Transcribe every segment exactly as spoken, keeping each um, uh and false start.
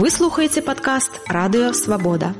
Вы слухаеце падкаст «Радыё Свабода».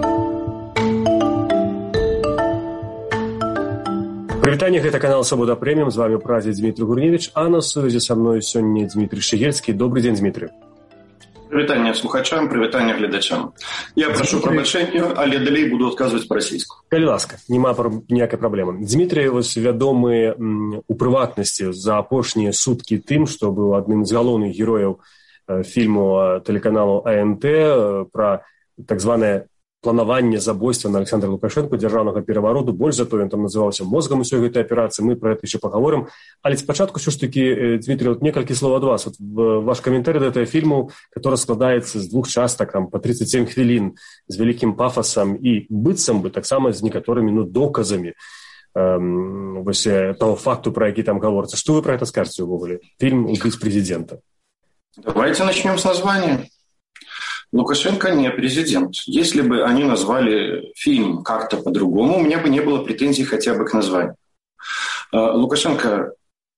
Прывітанне, гэта канал «Свабода Прэміум». З вами празе Дмітрий Гурневич, а на сувязі са мной сёння Дмитрий Шегельский. Добрый день, Дмитрий. Прывітанне слухачам, прывітанне гледачам. Я прашу прабачэння, але далей буду адказваць па-расійску. Калі ласка, няма ніякай праблемы. Дмитрий вось вядомы у прыватнасці за апошнія суткі тым, што быў адным з галоўных герояў фільму тэлеканалу А Н Т пра так званае планаванне забойства на Александра Лукашенко, дзяржаўнага перавароту. Больш за то, ён там называўся мозгам усёй гэтай аперацыі. Мы пра гэта яшчэ пагаворым. Але спачатку ўсё ж такі, Дмитрий, вот некалькі слоў ад вас. Вот ваш каментарый да гэтага фільму, который складаецца з двух частак, там, па тридцать семь хвілін, з вялікім пафасам і быццам бы таксама з некаторымі ну, доказамі эм, вось, того факту, пра які там гаворыцца. Што вы пра гэта скажаце ўвогуле? Фільм «Убить президента». Давайте начнем с названия. Лукашенко не президент. Если бы они назвали фильм как-то по-другому, у меня бы не было претензий хотя бы к названию. Лукашенко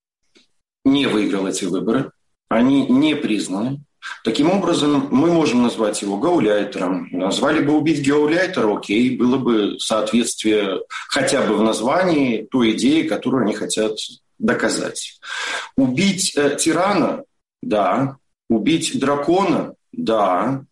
не выиграл эти выборы. Они не признаны. Таким образом, мы можем назвать его гауляйтером. Назвали бы «Убить гауляйтера», окей, было бы соответствие хотя бы в названии той идеи, которую они хотят доказать. Убить э, тирана? Да. Убить дракона? Да.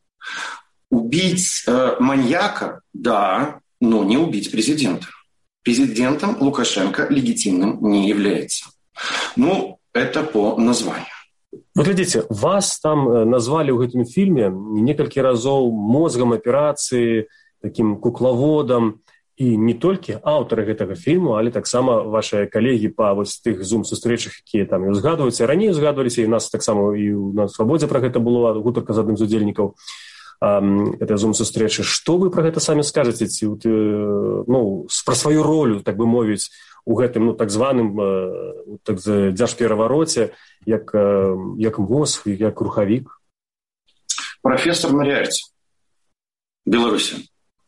Убить э, маньяка? Да. Но не убить президента. Президентом Лукашенко легитимным не является. Ну, это по названию. Вот глядзіце, вас там назвалі ў гэтым фільме некалькі разоў мозгам аперацыі, такім куклаводам, і не толькі аўтары гэтага фільму, але таксама вашыя калегі па вось тых зум-сустрэчах, якія там і узгадваюцца, раней узгадваліся, і у нас таксама і на Свабодзе пра гэта было, гутарка з адным з удзельнікаў этой зум-сустрэчы. Што вы пра гэта самі скажаце, ці ну, пра сваю ролю, так бы мовіць, у гэтым ну, так званым так, дзяржперавароце, як, як мозг, як рухавік? Профессор Мариарти, Беларусь.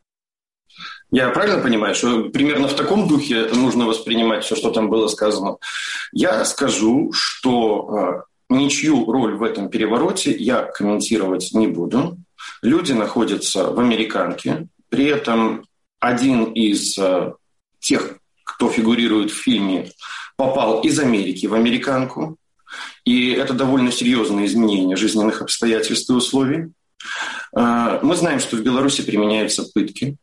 Я правильно понимаю, что примерно в таком духе нужно воспринимать все, что там было сказано? Я скажу, что ничью роль в этом перевороте я комментировать не буду. Люди находятся в американке. При этом один из тех, кто фигурирует в фильме, попал из Америки в американку. И это довольно серьезное изменение жизненных обстоятельств и условий. Мы знаем, что в Беларуси применяются пытки.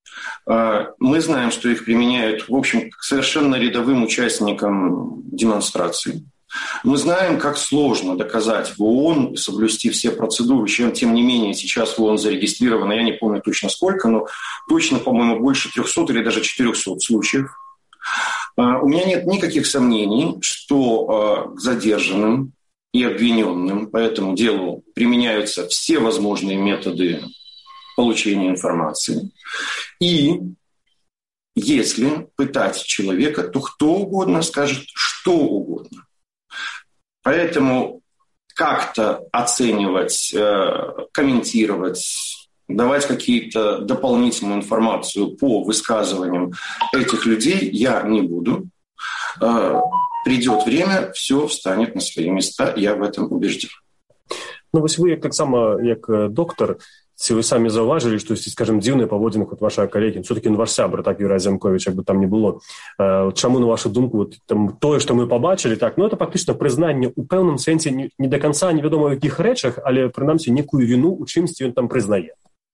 Мы знаем, что их применяют, в общем, к совершенно рядовым участникам демонстраций. Мы знаем, как сложно доказать в ООН, соблюсти все процедуры, чем, тем не менее, сейчас в ООН зарегистрировано, я не помню точно сколько, но точно, по-моему, больше трехсот или даже четырехсот случаев. У меня нет никаких сомнений, что к задержанным и обвиненным по этому делу применяются все возможные методы получения информации. И если пытать человека, то кто угодно скажет что угодно. Поэтому как-то оценивать, комментировать, давать какие-то дополнительную информацию по высказываниям этих людей я не буду. Придет время, все встанет на свои места, я в этом убежден. Ну, вось вы, так само, як доктор, ці вы самі заўважылі, што, скажем, дзіўныя паводзіны вот вашага калегі, все-таки он ваш сябр, так, Юрий Азямкович, як бы там не было. Чаму, на вашу думку, вот, там, тое, што мы пабачылі, так, ну, это фактычна прызнанне у пэўным сэнсе не, не до конца невядома ў якіх рэчах, але, прынамсі, некую віну у чымсьці ён там прызнае.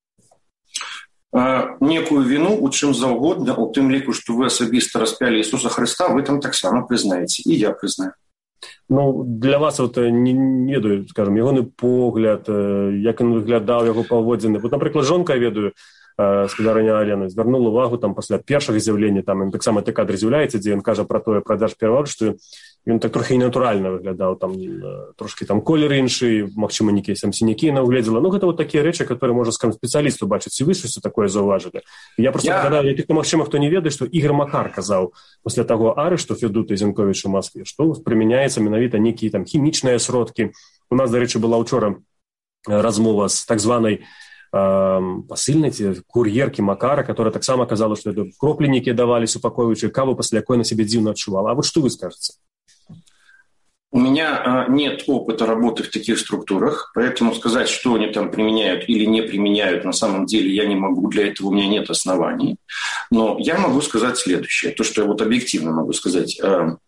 Некую віну у чым заўгодна, у тым ліку, што вы асабіста распялі Ісуса Хрыста, вы там таксама прызнаеце, і я прызнаю. Ну, для вас, вот, не, не ведаю, скажем, ягоны погляд, як ён выглядаў, яго паводзіны. Вот, напрыклад, жонка, я ведаю, спадарыня Алена, звярнула увагу там пасля першага з'яўлення, там ён таксама той кадр з'яўляецца, дзе ён кажа пра тое, пра дзяржпераварот, што ён так трохі ненатуральна выглядаў, там трошкі там колер іншы, магчыма, нейкія там сінякі яна угледзела. Ну, гэта вот такія рэчы, которые можа, скажем, спецыялісту бачыць, і вы штосьці такое заўважылі. Я просто я... гадаю, тых, магчыма, хто не ведае, што Ігор Макар казаў пасля таго арышту Федута Зінковіча ў Маскве, што прымяняецца менавіта нейкія там хімічныя сродкі. У нас, дарэчы, была ўчора размова з так званай пасыльнай кур'еркі Макара, которая таксама казала, што кроплі нейкія давалі супакоюючыя, каву пасля якой на сябе дзіўна адчувала. А вот што вы скажаце? У меня меня нет опыта работы в таких структурах, поэтому сказать, что они там применяют или не применяют, на самом деле я не могу, для этого у меня нет оснований. Но я могу сказать следующее, то, что я вот объективно могу сказать.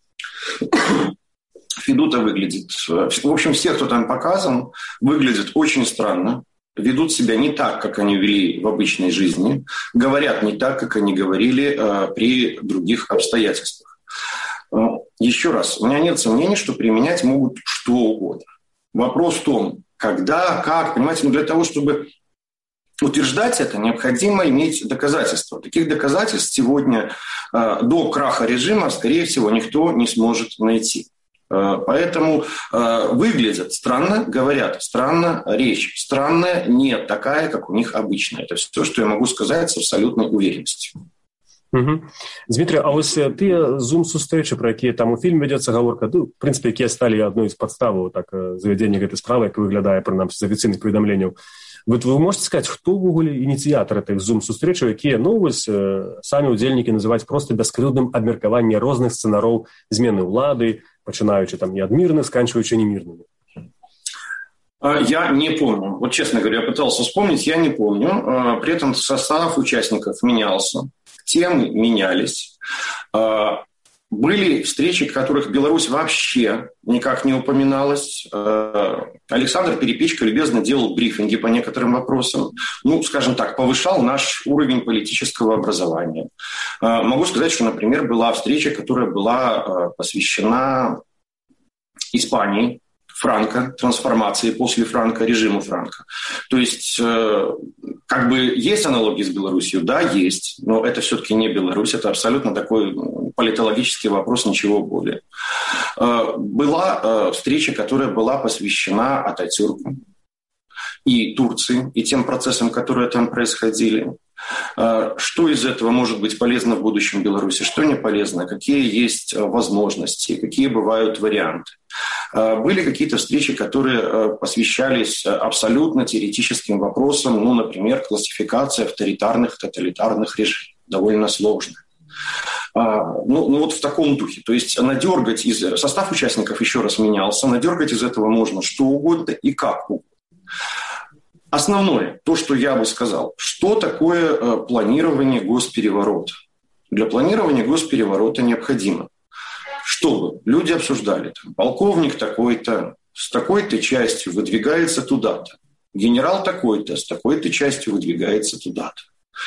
Федута выглядит, в общем, все, кто там показан, выглядят очень странно, ведут себя не так, как они вели в обычной жизни, говорят не так, как они говорили при других обстоятельствах. Еще раз, у меня нет сомнений, что применять могут что угодно. Вопрос в том, когда, как, понимаете, но для того, чтобы утверждать это, необходимо иметь доказательства. Таких доказательств сегодня до краха режима, скорее всего, никто не сможет найти. Поэтому выглядят странно, говорят странно, речь странная, не такая, как у них обычно. Это все, что я могу сказать с абсолютной уверенностью. Угу. Дмитрий, а ось тыя зум-сустрэчы, пра якія там у фільме вядзецца гаворка, ну, в прынцыпе, якія сталі адной з падставаў так, завядзення гэтай справы, як выглядае, прынамсі, з афіцыйных паведамленняў. Вот вы можете сказаць, хто ўвогуле ініцыятар тых зум-сустрэчаў, якія, ну, вось, самі ўдзельнікі называюць проста бяскрыўдным абмеркаванне розных сцэнароў змены ўлады, пачынаючы там не ад мірных, сканчваючы немірнымі? Я не помню. Вот, честно говоря, я пытался вспомнить, я не помню. При этом состав участников менялся. Темы менялись. Были встречи, в которых Беларусь вообще никак не упоминалась. Александр Перепечка любезно делал брифинги по некоторым вопросам. Ну, скажем так, повышал наш уровень политического образования. Могу сказать, что, например, была встреча, которая была посвящена Испании, Франко, трансформации после Франко, режиму Франко. То есть, э, как бы есть аналогии с Беларусью? Да, есть, но это все-таки не Беларусь, это абсолютно такой политологический вопрос, ничего более. Э, была э, встреча, которая была посвящена Ататюрку и Турции, и тем процессам, которые там происходили. Что из этого может быть полезно в будущем Беларуси, что не полезно, какие есть возможности, какие бывают варианты. Были какие-то встречи, которые посвящались абсолютно теоретическим вопросам, ну, например, классификация авторитарных, тоталитарных режимов, довольно сложно. Ну, ну вот в таком духе. То есть надергать из... Состав участников еще раз менялся, надергать из этого можно что угодно и как угодно. Основное, то, что я бы сказал, что такое э, планирование госпереворота? Для планирования госпереворота необходимо, чтобы люди обсуждали, там, полковник такой-то с такой-то частью выдвигается туда-то, генерал такой-то с такой-то частью выдвигается туда-то.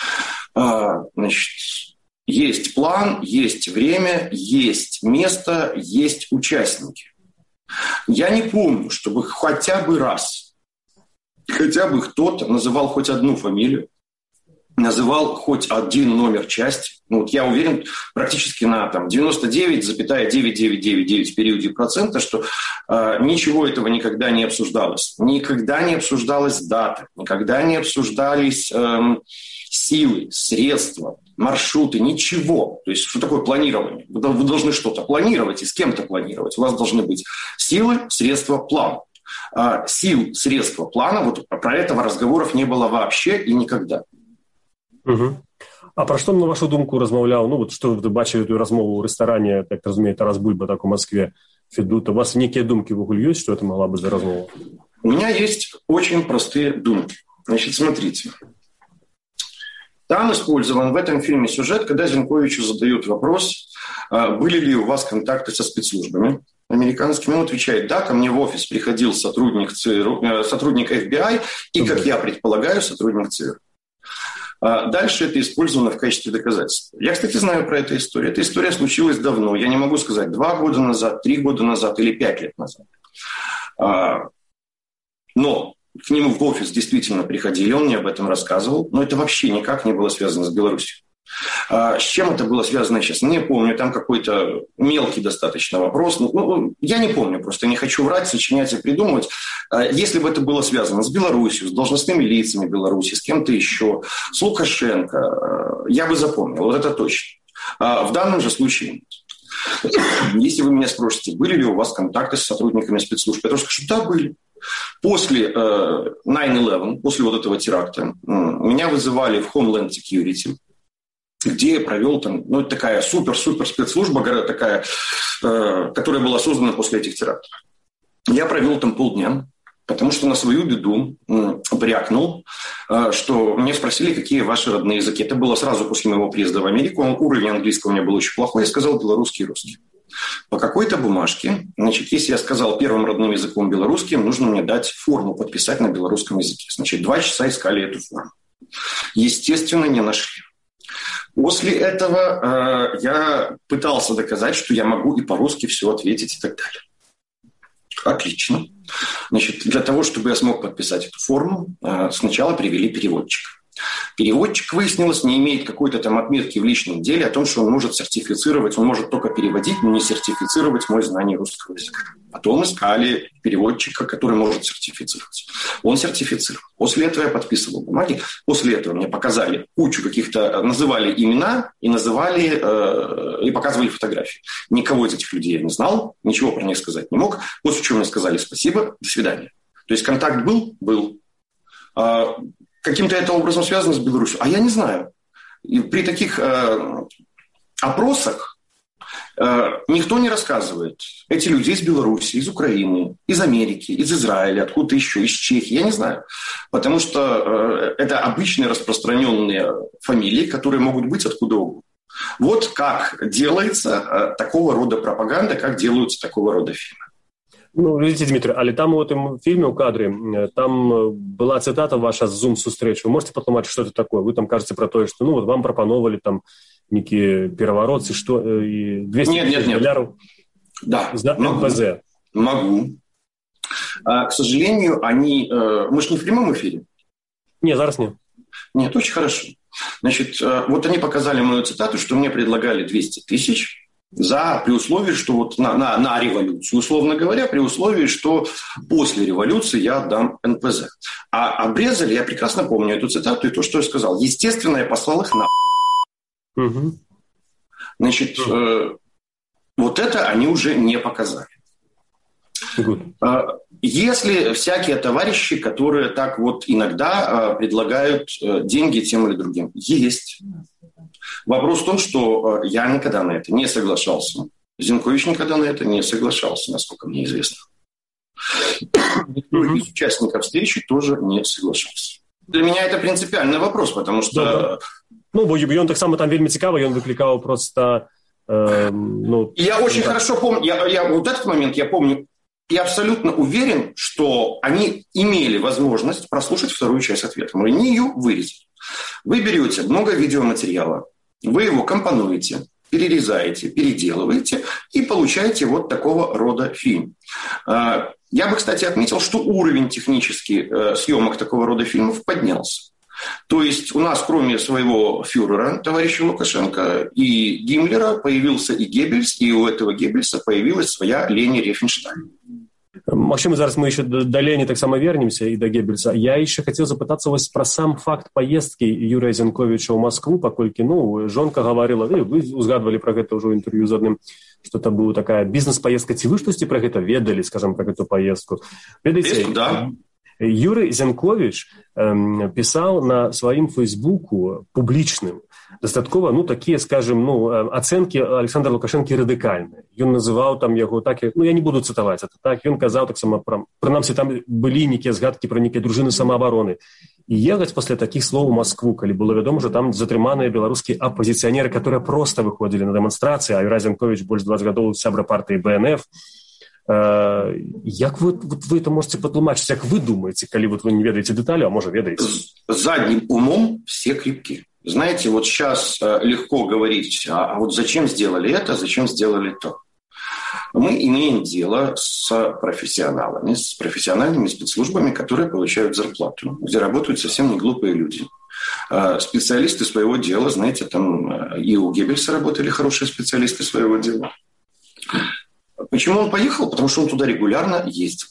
А, значит, есть план, есть время, есть место, есть участники. Я не помню, чтобы хотя бы раз хотя бы кто-то называл хоть одну фамилию, называл хоть один номер части. Ну, вот я уверен практически на там, девяносто девять целых девять девять девять девять в периоде процента, что э, ничего этого никогда не обсуждалось. Никогда не обсуждалась дата, никогда не обсуждались э, силы, средства, маршруты, ничего. То есть что такое планирование? Вы должны что-то планировать и с кем-то планировать. У вас должны быть силы, средства, план. Сил, средства, плана, вот про этого разговоров не было вообще и никогда. Угу. А про что, на вашу думку, размовлял? Ну, вот что вы бачили эту размову в ресторане, так разумеется, Тарас Бульба, так в Москве, Федута. У вас некие думки в углу есть, что это могла быть за размова? У меня есть очень простые думки. Значит, смотрите. Там использован в этом фильме сюжет, когда Зинковичу задают вопрос, были ли у вас контакты со спецслужбами американскими. Он отвечает, да, ко мне в офис приходил сотрудник ЦРУ, сотрудник эф би ай и, как я предполагаю, сотрудник ЦРУ. Дальше это использовано в качестве доказательства. Я, кстати, знаю про эту историю. Эта история случилась давно. Я не могу сказать, два года назад, три года назад или пять лет назад. Но к нему в офис действительно приходили, он мне об этом рассказывал, но это вообще никак не было связано с Беларусью. С чем это было связано, я сейчас не помню, там какой-то мелкий достаточно вопрос. Ну, я не помню, просто не хочу врать, сочинять и придумывать. Если бы это было связано с Беларусью, с должностными лицами Беларуси, с кем-то еще, с Лукашенко, я бы запомнил, вот это точно. В данном же случае нет. Если вы меня спросите, были ли у вас контакты с сотрудниками спецслужб, я тоже скажу, да, были. После девять одиннадцать, после вот этого теракта, меня вызывали в Homeland Security, где я провел там, ну, такая супер-супер спецслужба, такая, э, которая была создана после этих терактов. Я провел там полдня, потому что на свою беду брякнул, что мне спросили, какие ваши родные языки. Это было сразу после моего приезда в Америку. Уровень английского у меня был очень плохой. Я сказал белорусский и русский. По какой-то бумажке, значит, если я сказал первым родным языком белорусским, нужно мне дать форму подписать на белорусском языке. Значит, два часа искали эту форму. Естественно, не нашли. После этого э, я пытался доказать, что я могу и по-русски все ответить и так далее. Отлично. Значит, для того, чтобы я смог подписать эту форму, э, сначала привели переводчика. Переводчик, выяснилось, не имеет какой-то там отметки в личном деле о том, что он может сертифицировать, он может только переводить, но не сертифицировать мое знание русского языка. Потом искали переводчика, который может сертифицировать. Он сертифицировал. После этого я подписывал бумаги. После этого мне показали кучу каких-то, называли имена и называли, э, и показывали фотографии. Никого из этих людей я не знал, ничего про них сказать не мог. После чего мне сказали спасибо, до свидания. То есть контакт был? Был. Каким-то это образом связано с Беларусью? А я не знаю. И при таких э, опросах э, никто не рассказывает. Эти люди из Беларуси, из Украины, из Америки, из Израиля, откуда-то еще, из Чехии. Я не знаю. Потому что э, это обычные распространенные фамилии, которые могут быть откуда угодно. Вот как делается э, такого рода пропаганда, как делаются такого рода фильмы. Ну, видите, Дмитрий, але там у этом фильме, у кадре, там была цитата ваша з Zoom-сустрэч. Вы можете патлумачыць, что это такое? Вы там кажаце про тое, что ну, вот вам прапановали там некие переворотцы, что и двести тысяч долларов да, за эн пэ зэ. Могу. А, к сожалению, они... Мы же не в прямом эфире. Не, зараз не. Нет, очень хорошо. Значит, вот они показали мою цитату, что мне предлагали двести тысяч за, при условии, что вот на, на, на революцию, условно говоря, при условии, что после революции я отдам эн пэ зэ. А обрезали, я прекрасно помню эту цитату и то, что я сказал. Естественно, я послал их на... Угу. Значит, э, вот это они уже не показали. Good. Если всякие товарищи, которые так вот иногда предлагают деньги тем или другим, есть... Вопрос в том, что я никогда на это не соглашался. Зенкович никогда на это не соглашался, насколько мне известно. Mm-hmm. Из участников встречи тоже не соглашался. Для меня это принципиальный вопрос, потому что... Да. Ну, бо ён так само там вельми цікаво, ён выкликал просто... Э, ну, я очень да. хорошо помню, я, я, вот этот момент я помню, я абсолютно уверен, что они имели возможность прослушать вторую часть ответа. Мы не ее вырезали. Вы берете много видеоматериала, вы его компонуете, перерезаете, переделываете и получаете вот такого рода фильм. Я бы, кстати, отметил, что уровень технический съемок такого рода фильмов поднялся. То есть у нас, кроме своего фюрера, товарища Лукашенко, и Гиммлера, появился и Геббельс, и у этого Геббельса появилась своя Лени Рифеншталь. Магчыма, зараз мы еще до Лені таксама вернемся и до Геббельса. Я еще хотел запытаться вас про сам факт поездки Юрия Зенковича в Москву, паколькі, ну, жонка говорила, э, вы узгадывали про гэта уже в интервью з адным, что это была такая бизнес-поездка. Ці вы штосьці про гэта ведали, скажем, про эту поездку? Ведаеце, да. Юрий Зенкович эм, писал на своим фейсбуку публичным дастаткова, ну, такие, скажем, ну, оценки Александра Лукашенко радыкальныя. Ён называў там яго так, ну, я не буду цытаваць это так, ён казаў таксама пра, прынамсі там былі нейкія згадкі пра нейкія дружыны самаабароны. І ехаць пасля такіх слоў у Москву, калі было вядома, што там затрыманыя беларускія апозіцыянеры, которые просто выходзілі на дэманстрацыі, а Юрий Зенкович больш дваццаць гадоў сябра партыі бэ эн эф. Uh, як вы, вот вы это можете патлумачыць, як вы думаете, калі вот вы не ведаете детали, а может ведаете? Задним умом все крепки. Знаете, вот сейчас легко говорить, а, а вот зачем сделали это, зачем сделали то. Мы имеем дело с профессионалами, с профессиональными спецслужбами, которые получают зарплату, где работают совсем не глупые люди. Специалисты своего дела, знаете, там и у Геббельса работали хорошие специалисты своего дела. Почему он поехал? Потому что он туда регулярно ездил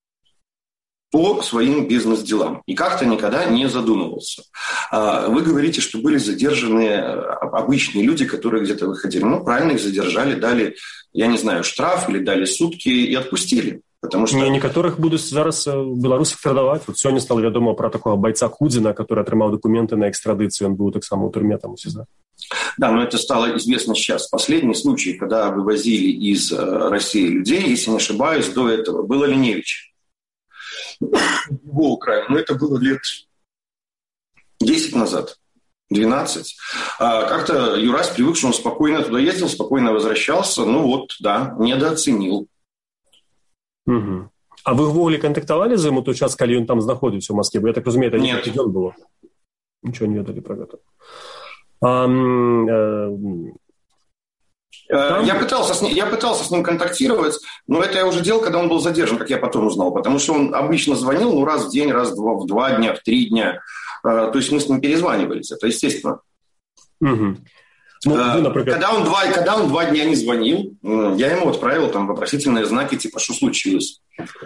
по своим бизнес-делам и как-то никогда не задумывался. Вы говорите, что были задержаны обычные люди, которые где-то выходили. Ну, правильно, их задержали, дали, я не знаю, штраф или дали сутки и отпустили. потому что... Не, некаторых будуць зараз беларусы экстрадаваць. Вот сёння стало вядома про такого бойца Худзіна, который атрымаў документы на экстрадыцыю, он был таксама ў турме там у СІЗА. Да, но это стало известно сейчас. Последний случай, когда вывозили из России людей, если не ошибаюсь, до этого был Оленевич. Его Украина. Но это было лет десять назад, двенадцать. А как-то Юрась привык, что он спокойно туда ездил, спокойно возвращался. Ну вот, да, недооценил. Угу. А вы ўвогуле кантактавалі з ім у той час, калі ён там знаходзіўся ў Маскве? Бо я так разумею, это некалькі дзён было. Ничего не ведали про это. А, э, там... я, пытался с ним, я пытался с ним контактировать, но это я уже делал, когда он был задержан, как я потом узнал, потому что он обычно звонил ну, раз в день, раз в два, в два дня, в три дня. То есть мы с ним перезванивались, это естественно. Угу. Ну, вы, например... когда, он два, когда он два дня не звонил, я ему отправил там вопросительные знаки, типа, что случилось.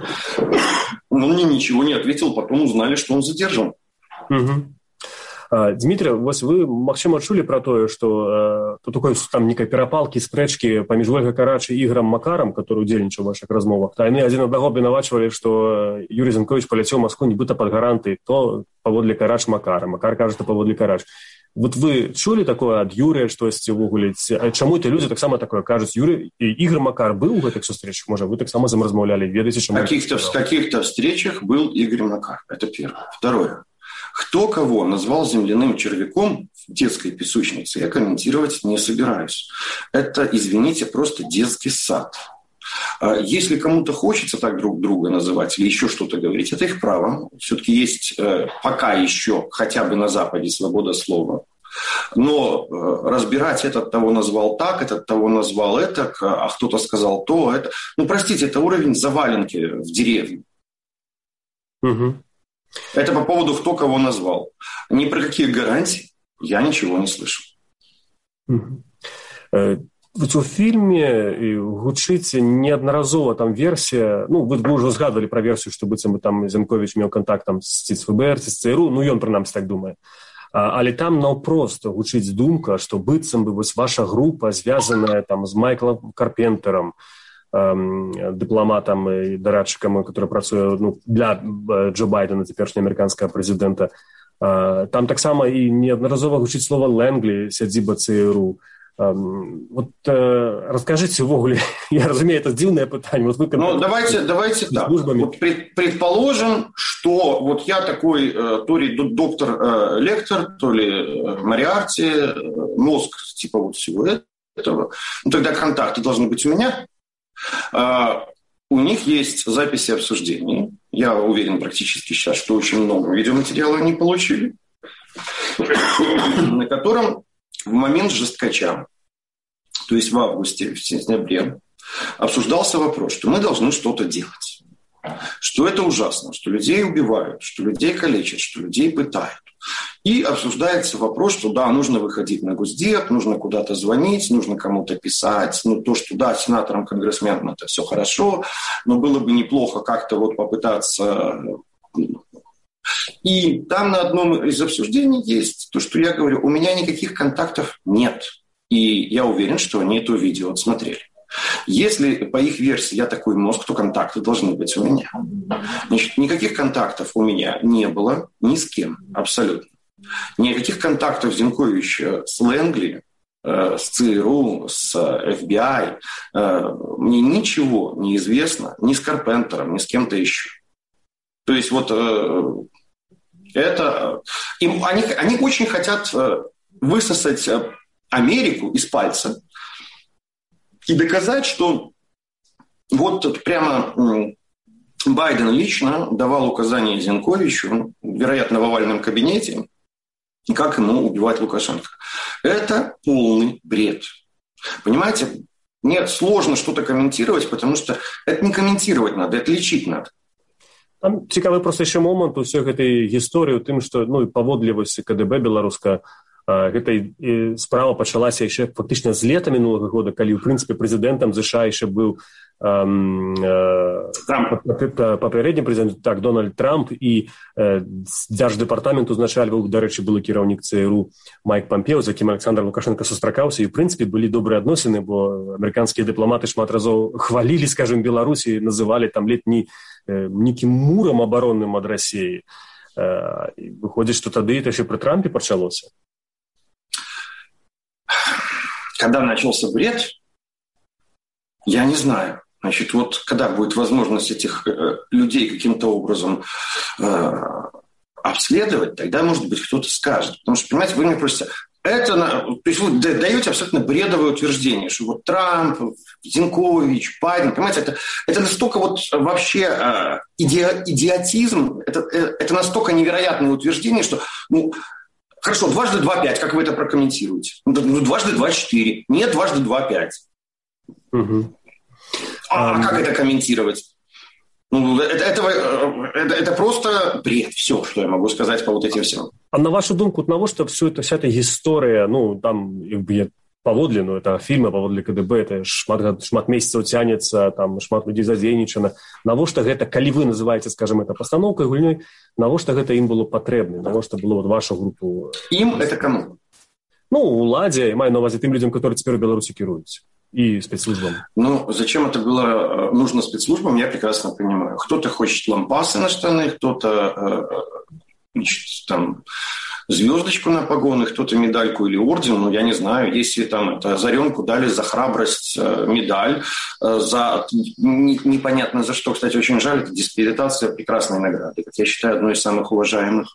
Он мне ничего не ответил, потом узнали, что он задержан. Угу. Дмітрий, вось вы, магчыма, чулі пра тое, што э, такой там некай перапалкі, спрэчкі паміж Вольгай Карач і Ігорам Макарам, который удзельнічаў у вашых размовах. А яны адзін аднаго абвінавачвалі, што Юрий Зенкович паляцеў у Маскву нібыта пад гаранты, то паводле Карач Макара, Макар кажа, што паводле Карач. Вот вы чулі такое ад Юрыя штосьці ўвогуле? Чаму ты людзі таксама такое кажуць? Юрий і Ігор Макар быў у гэтых сустрэчах? Можа, вы таксама з ім размаўлялі? Ведаеце, чаму? В каких-то, в каких-то встречах был Игорь Макар. Это первое. Второе. Кто кого назвал земляным червяком в детской песочнице, я комментировать не собираюсь. Это, извините, просто детский сад. Если кому-то хочется так друг друга называть или еще что-то говорить, это их право. Все-таки есть пока еще, хотя бы на Западе, свобода слова. Но разбирать этот того назвал так, этот того назвал это, а кто-то сказал то, это... Ну, простите, это уровень заваленки в деревне. Угу. Это по поводу, кто кого назвал. Ни про какие гарантии я ничего не слышу. У фільме гучыць неаднаразова там версія, ну, вы ўжо згадвалі пра версію, што быццам бы там Зенкович меў контакт там з ФБР, ці з ЦРУ, ну, ён прынамсі так думае. Але там наўпрост гучыць думка, што быццам бы вось ваша група звязаная там з Майклом Карпентером, дыпламатам і дарадчыкам, который працуе ну, для Джо Байдена, цяперашняга амерыканскага прэзідэнта. Там таксама і неаднаразова гучыць слова Лэнглі, сядзіба ЦРУ. Вот расскажите ўвогуле, я разумею, это дзіўнае пытанне. Вот вы ну, давайте, давайте так. Вот предположим, что вот я такой то ли доктор Лектор, то ли Мориарти, мозг типа вот всего этого. Ну, тогда контакты должны быть у меня. Uh, у них есть записи обсуждений. Я уверен практически сейчас, что очень много видеоматериала они получили, на котором в момент жесткача, то есть в августе, в сентябре, обсуждался вопрос, что мы должны что-то делать. Что это ужасно, что людей убивают, что людей калечат, что людей пытают. И обсуждается вопрос, что да, нужно выходить на Госдеп, нужно куда-то звонить, нужно кому-то писать. Ну, то, что да, сенаторам, конгрессменам это все хорошо, но было бы неплохо как-то вот попытаться... И там на одном из обсуждений есть то, что я говорю, у меня никаких контактов нет. И я уверен, что они это видео отсмотрели. Если по их версии я такой мозг, то контакты должны быть у меня. Значит, никаких контактов у меня не было ни с кем, абсолютно. Никаких контактов Зенковича с Лэнгли, э, с ЦРУ, с эф би ай. Э, мне ничего не известно ни с Карпентером, ни с кем-то еще. То есть вот э, это... Им, они, они очень хотят э, высосать Америку из пальца и доказать, что вот тут прямо Байден лично давал указания Зенковичу, вероятно, в овальном кабинете, как ему убивать Лукашенко. Это полный бред. Понимаете, мне сложно что-то комментировать, потому что это не комментировать надо, это лечить надо. Там цікавы просто яшчэ момант у ўсёй гэтай гісторыі ў тым, што ну, паводлівасць КДБ беларуска гэтай справа пачалася яшчэ фактычна з лета мінулага года, калі ў прынцыпе прэзідэнтам ЗША яшчэ быў эм, э, папярэдні прэзідэнт, так, Дональд Трамп, і дзярждэпартамент узначальваў, дарэчы, былы кіраўнік ЦРУ Майк Пампео, з якім Александр Лукашенко сустракаўся, і, ў прынцыпе, былі добрыя адносіны, бо амерыканскія дыпламаты шмат разоў хвалілі, скажем, Беларусь і называлі там летні нейкім мурам абаронным ад Расіі. Выходзіць, што тады это еще при Трампе пачалося? Когда начался бред, я не знаю. Значит, вот когда будет возможность этих э, людей каким-то образом э, обследовать, тогда, может быть, кто-то скажет. Потому что, понимаете, вы мне просите... Это, то есть вы даете абсолютно бредовое утверждение, что вот Трамп, Зинкович, Байден, понимаете, это, это настолько вот вообще э, иди, идиотизм, это, это настолько невероятное утверждение, что, ну, хорошо, дважды два пять, как вы это прокомментируете? Ну, дважды два четыре, нет, дважды два пять. Угу. А, а как это комментировать? Ну, это, это, это, это просто бред, все, что я могу сказать по вот этим всем. А на вашу думку, навошта все это, вся эта история, ну, там, паводле, ну, это фильмы, паводле КДБ, это шмат, шмат месяцев тянется, там, шмат людей задзейнічана. Навошта гэта, калі вы называете, скажем, это постановкой, гульней, навошта гэта им было потребно, навошта было вот вашу группу? Им это кому? Ну, уладе, я маю на увазі тем людям, которые теперь в Беларуси керуются. И спецслужбам. Ну, зачем это было нужно спецслужбам, я прекрасно понимаю. Кто-то хочет лампасы на штаны, кто-то значит, там, звездочку на погоны, кто-то медальку или орден, ну, я не знаю. Если там это Озаренку дали за храбрость медаль, за непонятно за что, кстати, очень жаль, это дискредитация прекрасной награды, как я считаю, одной из самых уважаемых,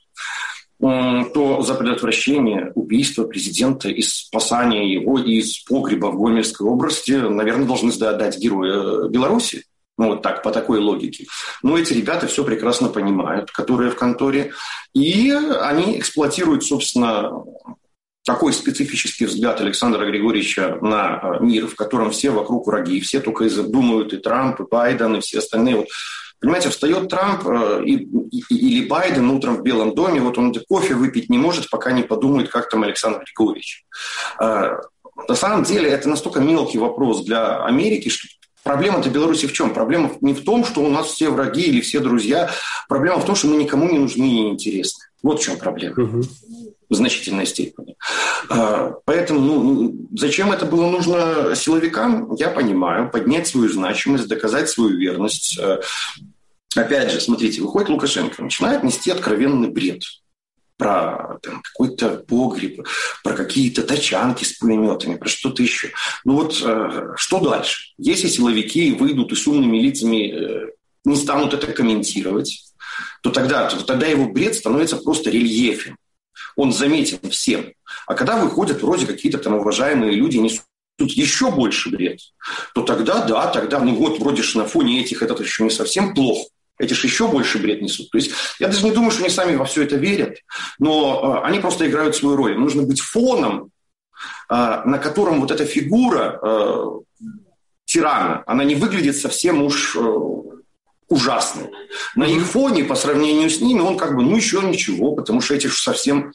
то за предотвращение убийства президента и спасание его из погреба в Гомельской области, наверное, должны отдать героя Беларуси. Ну, вот так, по такой логике. Но эти ребята все прекрасно понимают, которые в конторе. И они эксплуатируют, собственно, такой специфический взгляд Александра Григорьевича на мир, в котором все вокруг враги, все только думают, и Трамп, и Байден, и все остальные. Вот, понимаете, встает Трамп и, и, или Байден утром в Белом доме, вот он кофе выпить не может, пока не подумает, как там Александр Григорьевич. На самом деле это настолько мелкий вопрос для Америки, что проблема-то Беларуси в чем? Проблема не в том, что у нас все враги или все друзья. Проблема в том, что мы никому не нужны и не интересны. Вот в чем проблема. Угу. В значительной степени. Поэтому ну, зачем это было нужно силовикам, я понимаю. Поднять свою значимость, доказать свою верность. Опять же, смотрите, выходит Лукашенко, начинает нести откровенный бред про там, какой-то погреб, про какие-то тачанки с пулеметами, про что-то еще. Ну вот э, что дальше? Если силовики выйдут и с умными лицами э, не станут это комментировать, то тогда, то тогда его бред становится просто рельефен. Он заметен всем. А когда выходят вроде какие-то там уважаемые люди, несут еще больше бред, то тогда, да, тогда, ну вот вроде же на фоне этих этот еще не совсем плохо. Эти же еще больше бред несут. То есть я даже не думаю, что они сами во все это верят, но э, они просто играют свою роль. Им нужно быть фоном, э, на котором вот эта фигура э, тирана, она не выглядит совсем уж э, ужасной. На их фоне, по сравнению с ними, он как бы, ну еще ничего, потому что эти же совсем...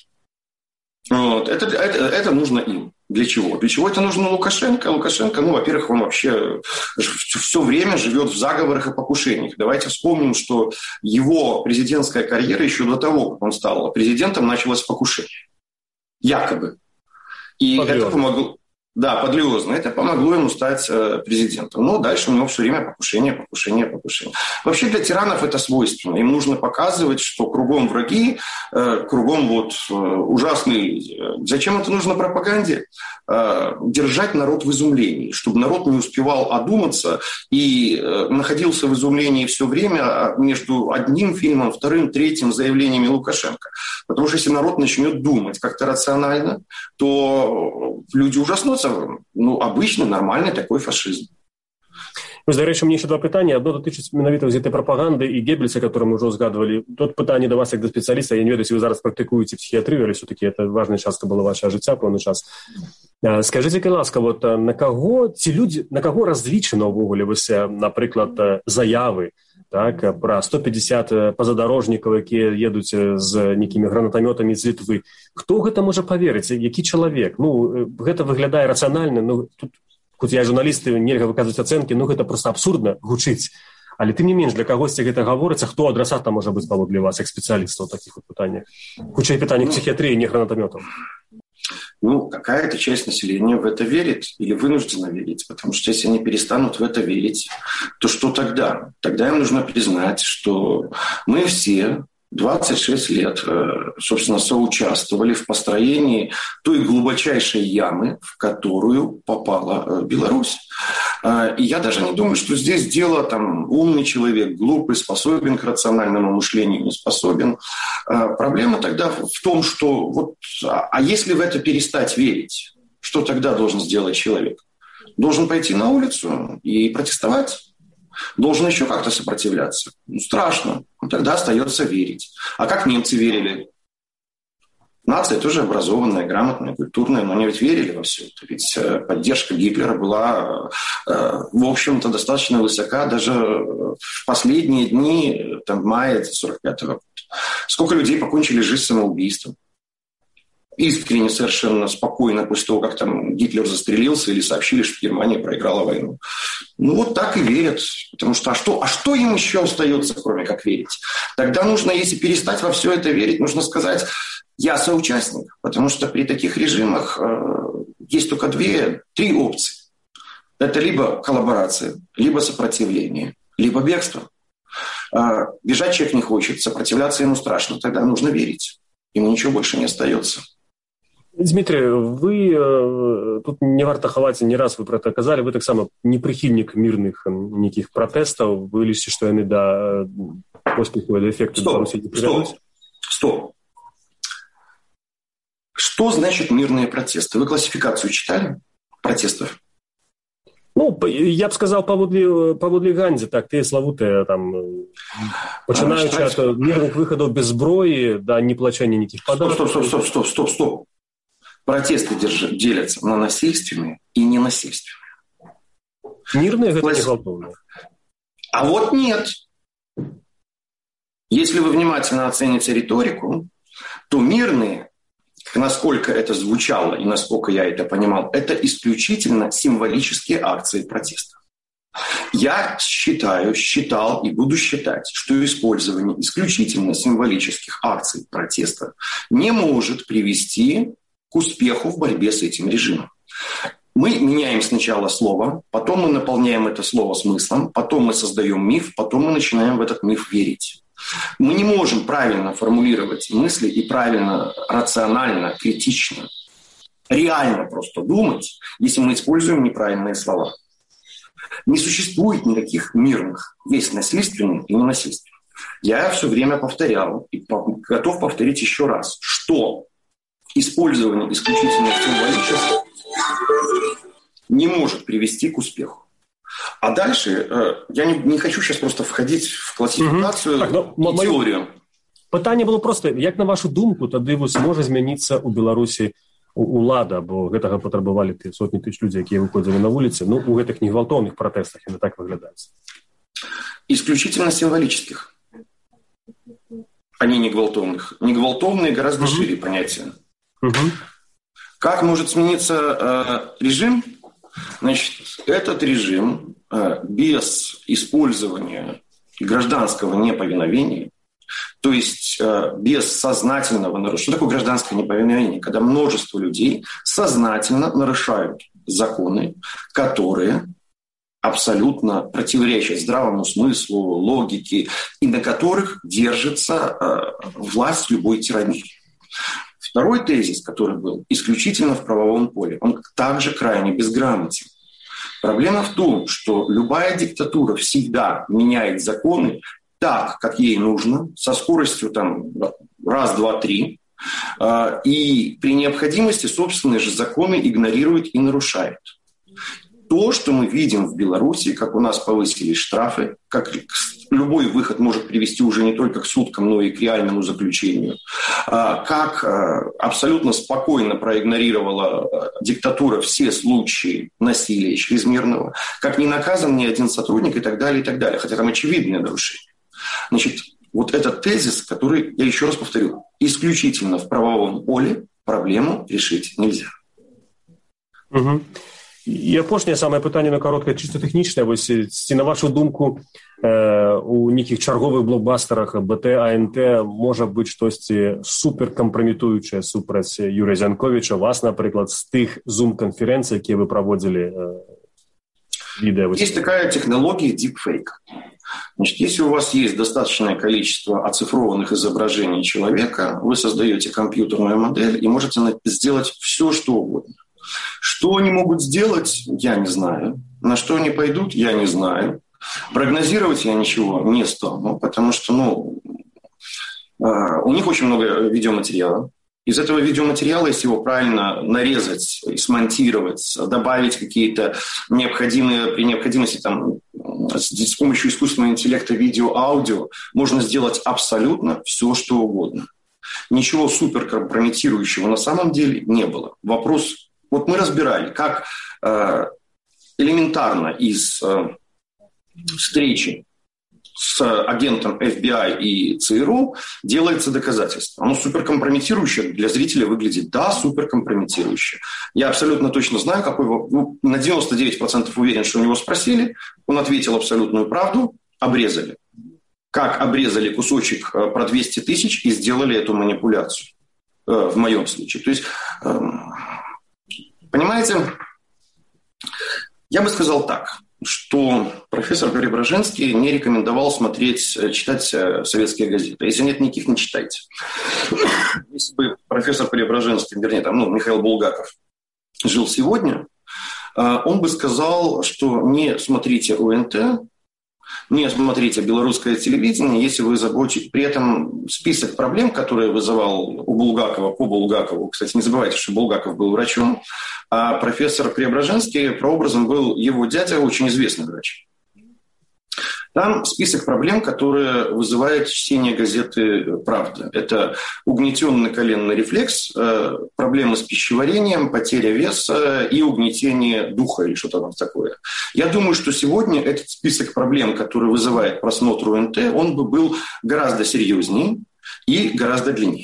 Вот. Это, это, это нужно им. Для чего? Для чего это нужно Лукашенко? Лукашенко, ну, во-первых, он вообще все время живет в заговорах и покушениях. Давайте вспомним, что его президентская карьера еще до того, как он стал президентом, началась с покушения. Якобы. И Подлёзно. Это помогло... Да, подлёзно. Это помогло ему стать э, президентом. Но дальше у него все время покушение, покушение, покушение. Вообще для тиранов это свойственно. Им нужно показывать, что кругом враги, э, кругом вот э, ужасный... Зачем это нужно пропаганде? Э, держать народ в изумлении, чтобы народ не успевал одуматься и э, находился в изумлении все время между одним фильмом, вторым, третьим заявлениями Лукашенко. Потому что если народ начнет думать как-то рационально, то люди ужаснутся. Ну, обычный, нормальный такой фашизм. Вось, дарэчы, мне еще два пытання. Одно датычыць менавіта з этой прапаганды і Геббельса, который мы уже узгадывали. Тут пытанне до вас як да спецыяліста. Я не ведаю, если вы зараз практыкуеце психіатрыю, але все-таки это важная частка была вашего жыцця пэўны час. Скажите, калі ласка, вот на каго ці людзі, на каго разлічана ўвогуле вось, напрыклад, заявы, так, про сто пятьдесят пазадорожнікаў, якія едуць з нейкімі гранатамётамі з Літвы. Хто гэта можа паверыць? Які чалавек? Ну, гэта выглядае рацыянальна, ну, тут, хоць я журналісты, нельга выказваць ацэнкі, ну, гэта проста абсурдна гучыць. Але тым не менш, для кагосьці гэта гаворыцца, хто адрасатам можа быць паводле вас, як спецыяліста ў такіх вот пытаннях? Хутчэй пытаннях ну, психіатрыі, не гранатамётаў. Ну, какая-то часть населения в это верит или вынуждена верить, потому что если они перестанут в это верить, то что тогда? Тогда им нужно признать, что мы все двадцать шесть лет, собственно, соучаствовали в построении той глубочайшей ямы, в которую попала Беларусь. И я даже не думаю, что здесь дело там умный человек, глупый, способен к рациональному мышлению, не способен. Проблема тогда в том, что вот, а если в это перестать верить, что тогда должен сделать человек? Должен пойти на улицу и протестовать? Должен еще как-то сопротивляться? Ну, страшно. Ну, тогда остается верить. А как немцы верили? Нация тоже образованная, грамотная, культурная, но они ведь верили во все это. Ведь поддержка Гитлера была, в общем-то, достаточно высока даже в последние дни там, мая сорок пятого года. Сколько людей покончили жизнь самоубийством? Искренне, совершенно спокойно, после того, как там Гитлер застрелился или сообщили, что Германия проиграла войну. Ну, вот так и верят. Потому что а что, а что им еще остается, кроме как верить? Тогда нужно, если перестать во все это верить, нужно сказать, я соучастник. Потому что при таких режимах э, есть только две, три опции. Это либо коллаборация, либо сопротивление, либо бегство. Э, бежать человек не хочет, сопротивляться ему страшно. Тогда нужно верить. Ему ничего больше не остается. Дмитрий, вы тут не варта хаваць, не раз вы про это казалі, вы таксама не прыхільнік мірных нейкіх пратэстаў, вы лічыце, што яны да поспеху і да эфекту Беларусі не прывядуць? Стоп. Что значит мирные протесты? Вы классификацию читали протестов? Ну, я б сказаў, паводле, паводле Гандзі, так, тыя славутыя, там, пачынаючы ад мірных выхадаў без зброі да неплачэння нейкіх падаткаў. Стоп, стоп, стоп, стоп, стоп, стоп. Протесты держи, делятся на насильственные и ненасильственные. Мирные это не гвалтовные. А вот нет. Если вы внимательно оцените риторику, то мирные, насколько это звучало и насколько я это понимал, это исключительно символические акции протеста. Я считаю, считал и буду считать, что использование исключительно символических акций протеста не может привести к успеху в борьбе с этим режимом. Мы меняем сначала слово, потом мы наполняем это слово смыслом, потом мы создаем миф, потом мы начинаем в этот миф верить. Мы не можем правильно формулировать мысли и правильно, рационально, критично, реально просто думать, если мы используем неправильные слова. Не существует никаких мирных. Есть насильственные и ненасильственные. Я все время повторял и готов повторить еще раз, что использование исключительно символического не может привести к успеху. А дальше я не, не хочу сейчас просто входить в классификацию так, ну, и теорию. Пытанне было просто, як на вашу думку, тады вось можа змяніцца ў Беларусі улада, бо гэтага патрабавалі тыя сотні тысяч людзей, якія выходзілі на вуліцы, ну, у гэтых негвалтоўных пратэстах яны так выглядаюць. Исключительно символических. Они не гвалтовных. Негвалтовные гораздо угу. шире понятия. Угу. Как может смениться э, режим? Значит, этот режим э, без использования гражданского неповиновения, то есть э, без сознательного нарушения. Что такое гражданское неповиновение? Когда множество людей сознательно нарушают законы, которые абсолютно противоречат здравому смыслу, логике, и на которых держится э, власть любой тирании. Второй тезис, который был исключительно в правовом поле, он также крайне безграмотен. Проблема в том, что любая диктатура всегда меняет законы так, как ей нужно, со скоростью там, раз, два, три, и при необходимости собственные же законы игнорирует и нарушает. То, что мы видим в Беларуси, как у нас повысились штрафы, как любой выход может привести уже не только к суткам, но и к реальному заключению, как абсолютно спокойно проигнорировала диктатура все случаи насилия чрезмерного, как не наказан ни один сотрудник и так далее, и так далее, хотя там очевидное нарушение. Значит, вот этот тезис, который, я еще раз повторю, исключительно в правовом поле проблему решить нельзя. Угу. І апошняе самае пытанне на кароткае, чыста тэхнічнае. Вось ці на вашу думку э, у нейкіх чарговых блокбастарах БТ, АНТ можа быць штосьці суперкампраметуючае супраць Юрыя Зянковіча, вас, напрыклад, з тых зум-канферэнцый, якія вы праводзілі э, видео? Есть такая технология deepfake. Значит, если у вас есть достаточное количество оцифрованных изображений человека, вы создаете компьютерную модель и можете сделать все, что угодно. Что они могут сделать, я не знаю. На что они пойдут, я не знаю. Прогнозировать я ничего не стану, потому что, ну, у них очень много видеоматериала. Из этого видеоматериала, если его правильно нарезать, смонтировать, добавить какие-то необходимые, при необходимости там, с помощью искусственного интеллекта видео, аудио, можно сделать абсолютно все, что угодно. Ничего суперкомпрометирующего на самом деле не было. Вопрос... Вот мы разбирали, как э, элементарно из э, встречи с агентом эф би ай и ЦРУ делается доказательство. Оно суперкомпрометирующее для зрителя выглядит. Да, суперкомпрометирующее. Я абсолютно точно знаю, какой... Ну, на девяносто девять процентов уверен, что у него спросили. Он ответил абсолютную правду. Обрезали. Как обрезали кусочек про двести тысяч и сделали эту манипуляцию. Э, в моем случае. То есть... Э, Понимаете, я бы сказал так, что профессор Преображенский не рекомендовал смотреть, читать советские газеты. Если нет никаких, не читайте. Если бы профессор Преображенский, вернее, там, ну, Михаил Булгаков жил сегодня, он бы сказал, что не смотрите ОНТ, не смотрите белорусское телевидение, если вы заботитесь. При этом список проблем, которые вызывал у Булгакова, по Булгакову, кстати, не забывайте, что Булгаков был врачом, а профессор Преображенский прообразом был его дядя, очень известный врач. Там список проблем, которые вызывает чтение газеты «Правда». Это угнетенный коленный рефлекс, проблемы с пищеварением, потеря веса и угнетение духа или что-то там такое. Я думаю, что сегодня этот список проблем, который вызывает просмотр ОНТ, он бы был гораздо серьезнее и гораздо длиннее.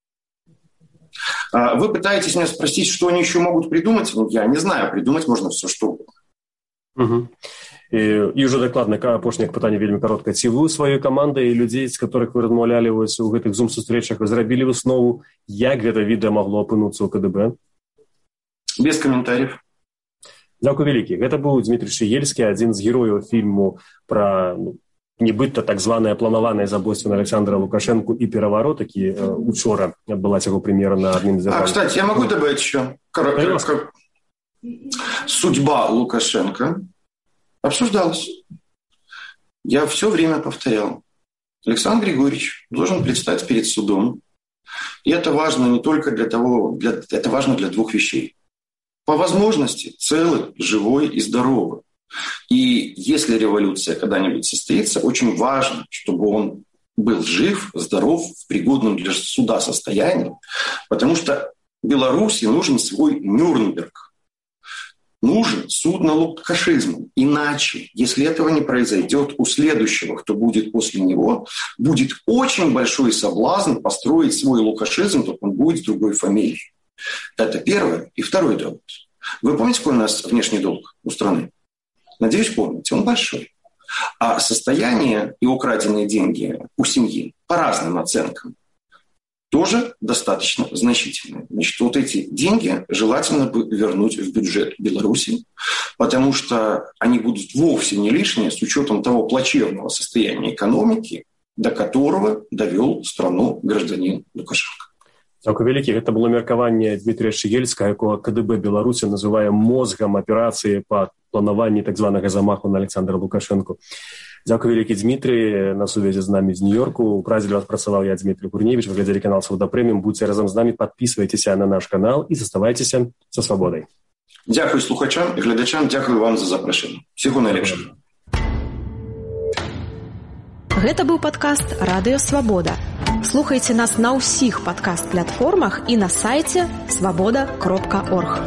Вы пытаетесь меня спросить, что они еще могут придумать? Я не знаю, придумать можно все, что угодно. Угу. І, і ўжо дакладна, апошняе пытанне вельмі кароткае. Ці вы сваёй камандай і людзей, з которых вы размаўлялі вось у гэтых зум-сустрэчах, вы зрабілі выснову, як гэта відэа магло апынуцца ў КДБ? Без каментарыяў. Дзякуй вялікі. Гэта быў Дмітрий Шыгельскі, адзін з герояў фільму пра ну, нібыта так званае планаванае забойство на Александра Лукашенко і пераварот, які э, учора была яго прэм'ера на адным з... А, кстати, я могу добавить еще? Судьба Лукашенко обсуждалось. Я все время повторял. Александр Григорьевич должен предстать перед судом. И это важно не только для того, для, это важно для двух вещей. По возможности целый, живой и здоровый. И если революция когда-нибудь состоится, очень важно, чтобы он был жив, здоров, в пригодном для суда состоянии. Потому что Беларуси нужен свой Нюрнберг. Нужен суд над лукашизмом. Иначе, если этого не произойдет, у следующего, кто будет после него, будет очень большой соблазн построить свой лукашизм, только он будет с другой фамилией. Это первое. И второй довод. Вы помните, какой у нас внешний долг у страны? Надеюсь, помните. Он большой. А состояние и украденные деньги у семьи по разным оценкам тоже достаточно значительные. Значит, вот эти деньги желательно бы вернуть в бюджет Беларуси, потому что они будут вовсе не лишние с учетом того плачевного состояния экономики, до которого довел страну гражданин Лукашенко. Дзякуй вялікі. Гэта было меркаванне Дмітрия Шыгельскага, якога КДБ Беларусі называе мозгам аперацыі па планаванні так званага замаху на Александра Лукашенко. Дзякуй вялікі, Дмітрий. На сувязі з намі з Нью-Йорку. У празе для вас працаваў я, Дмитрий Гурневич. Вы глядзелі канал Свабода Прэміум. Будьце разам з намі, подписывайтеся на наш канал і заставайцеся са свабодай. Дзякуй слухачам і глядачам. Дзякуй вам за запрашэнне. Всего найлепшага. Гэта быў падкаст «Радыё Свабода». Слухайце нас на ўсіх падкаст-платформах і на сайце свабода кропка орг.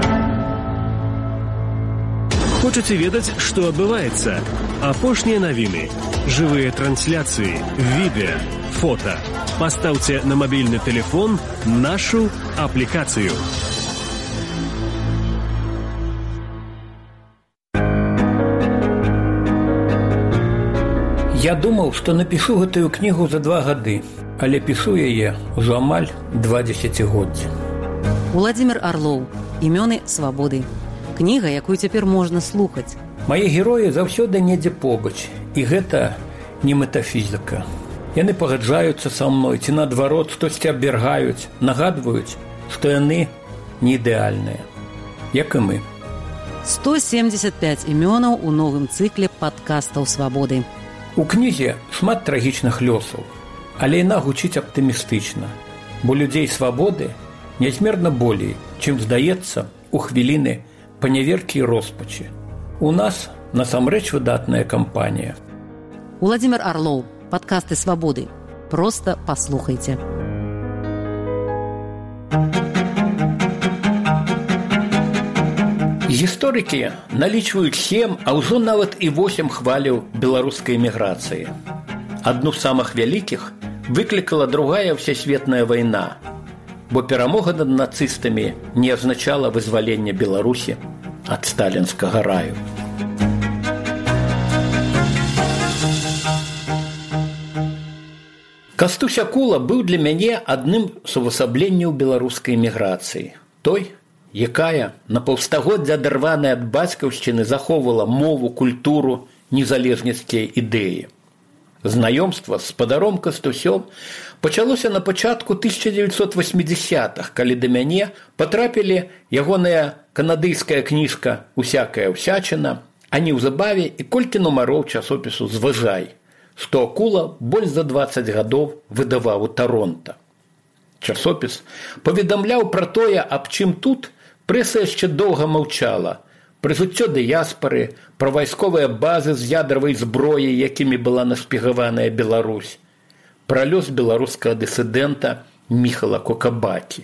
Хочаце ведаць, што адбываецца? Апошнія навіны, жывыя трансляцыі, відэа, фота. Пастаўце на мабільны тэлефон нашу аплікацыю. Я думаў, што напішу гэтую кнігу за два гады, але пішу яе ўжо амаль два дзесяцігоддзі. Уладзімір Арлоў. Імёны свабоды. Кніга, якую цяпер можна слухаць. Мае героі заўсёды недзе побач, і гэта не метафізіка. Яны пагаджаюцца са мной, ці наадварот штосьці абвяргаюць, нагадваюць, што яны не ідэальныя, як і мы. сто семьдесят пять імёнаў у новым цыкле падкастаў свабоды. У кнізе шмат трагічных лёсаў, але яна гучыць аптымістычна, бо людзей свабоды нязмерна болей, чым здаецца у хвіліны паняверкі і роспачы. У нас насамрэч выдатная кампанія. Уладзімір Арлоў. Падкасты свабоды. Проста паслухайце. Гісторыкі налічваюць сем, а ўжо нават і восем хваляў беларускай эміграцыі. Адну з самых вялікіх выклікала другая ўсесветная вайна, бо перамога над нацыстамі не азначала вызвалення Беларусі ад сталінскага раю. Кастусь Акула быў для мяне адным з увасабленняў беларускай эміграцыі. Той, якая на паўстагоддзя адарваная ад бацькаўшчыны захоўвала мову, культуру, незалежніцкія ідэі. Знаёмства з спадаром Кастусём пачалося на пачатку тысяча дзевяцьсот васьмідзясятых, калі да мяне патрапілі ягоная канадыйская кніжка «Усякая ўсячына», а неўзабаве і колькі нумароў часопісу «Зважай», што Акула больш за дваццаць гадоў выдаваў у Таронта. Часопіс паведамляў пра тое, аб чым тут прэса яшчэ доўга маўчала, пра жыццё дыяспары, пра вайсковыя базы з ядравай зброяй, якімі была нашпігаваная Беларусь, пра лёс беларускага дысідэнта Міхала Кокабакі.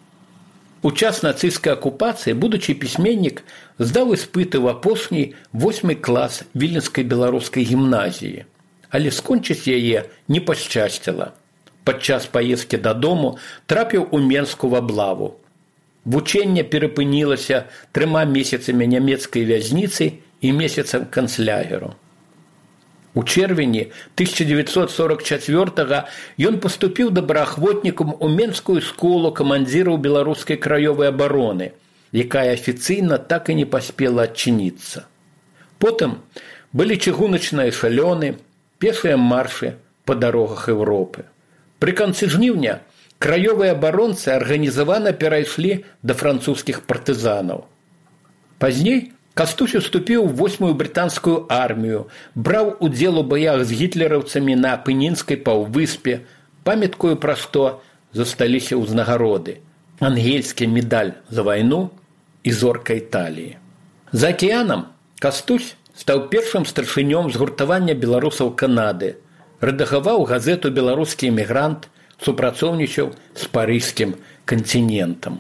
У час нацысцкай акупацыі будучы пісьменнік здаў іспыты ў апошні восьмы клас Віленскай беларускай гімназіі, але скончыць яе не пашчасціла. Падчас паездкі дадому трапіў у Менску в аблаву. Вучэнне перапынілася трыма месяцамі нямецкай вязніцы і месяцам канцлягеру. У чэрвені тысяча дзевяцьсот сорок чацвёртага ён паступіў добраахвотнікам у Менскую школу камандзіраў беларускай краёвай абароны, якая афіцыйна так і не паспела адчыніцца. Потым былі чыгуначныя эшалёны, пешыя маршы па дарогах Еўропы. Пры канцы жніўня краёвыя абаронцы арганізавана перайшлі да французскіх партызанаў. Пазней Кастусь уступіў у восьмую брытанскую армію, браў удзел у баях з гітлераўцамі на Апенінскай паўвыспе, памяткую пра што засталіся ўзнагароды: ангельскі медаль за вайну і зорка Італіі. За акіянам Кастусь стаў першым старшынём згуртавання беларусаў Канады, рэдагаваў газету «Беларускі эмігрант», супрацоўнічаў з парыжскім кантынентам.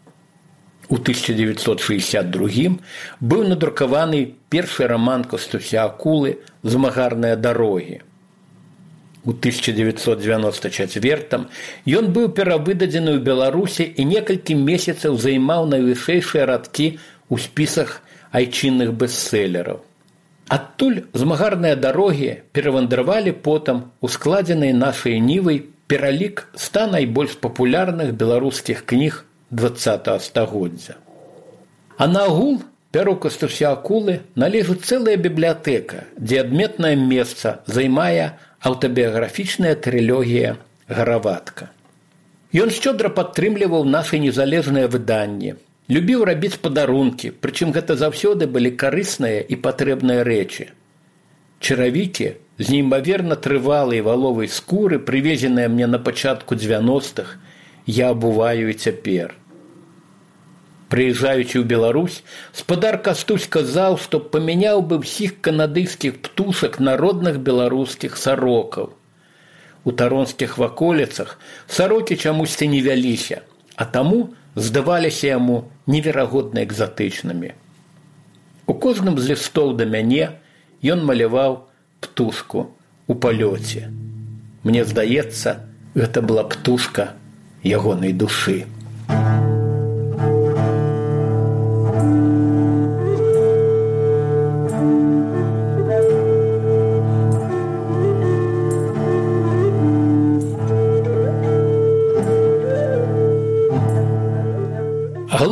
У тысяча дзевяцьсот шэсцьдзесят другім быў надрукаваны першы раман Кастуся Акулы «Змагарныя дарогі». У тысяча дзевяцьсот дзевяноста чацвёртым ён быў перавыдадзены ў Беларусі і некалькі месяцаў займаў найвышэйшыя радкі ў спісах айчынных бестселераў. Адтуль «Змагарныя дарогі» перавандравалі потым у складзенай нашай нівай пералік ста найбольш папулярных беларускіх кніг дваццатага стагоддзя. А наогул пяру Кастуся Акулы належыць цэлая бібліятэка, дзе адметнае месца займае аўтабіяграфічная трылогія «Гараватка». Ён шчодра падтрымліваў нашы незалежныя выданні, любіў рабіць падарункі, прычым гэта заўсёды былі карысныя і патрэбныя рэчы. Чаравікі з неймаверна трывалай валовай скуры, прывезеныя мне на пачатку дзевяностых, я абуваю і цяпер. Прыязджаючы ў Беларусь, спадар Кастусь казаў, што памяняў бы ўсіх канадыйскіх птушак на родных беларускіх сарокаў. У таронскіх ваколіцах сарокі чамусьці не вяліся, а таму здаваліся яму неверагодна экзатычнымі. У кожным з лістоў да мяне ён маляваў птушку у палёце. Мне здаецца, гэта была птушка ягонай душы.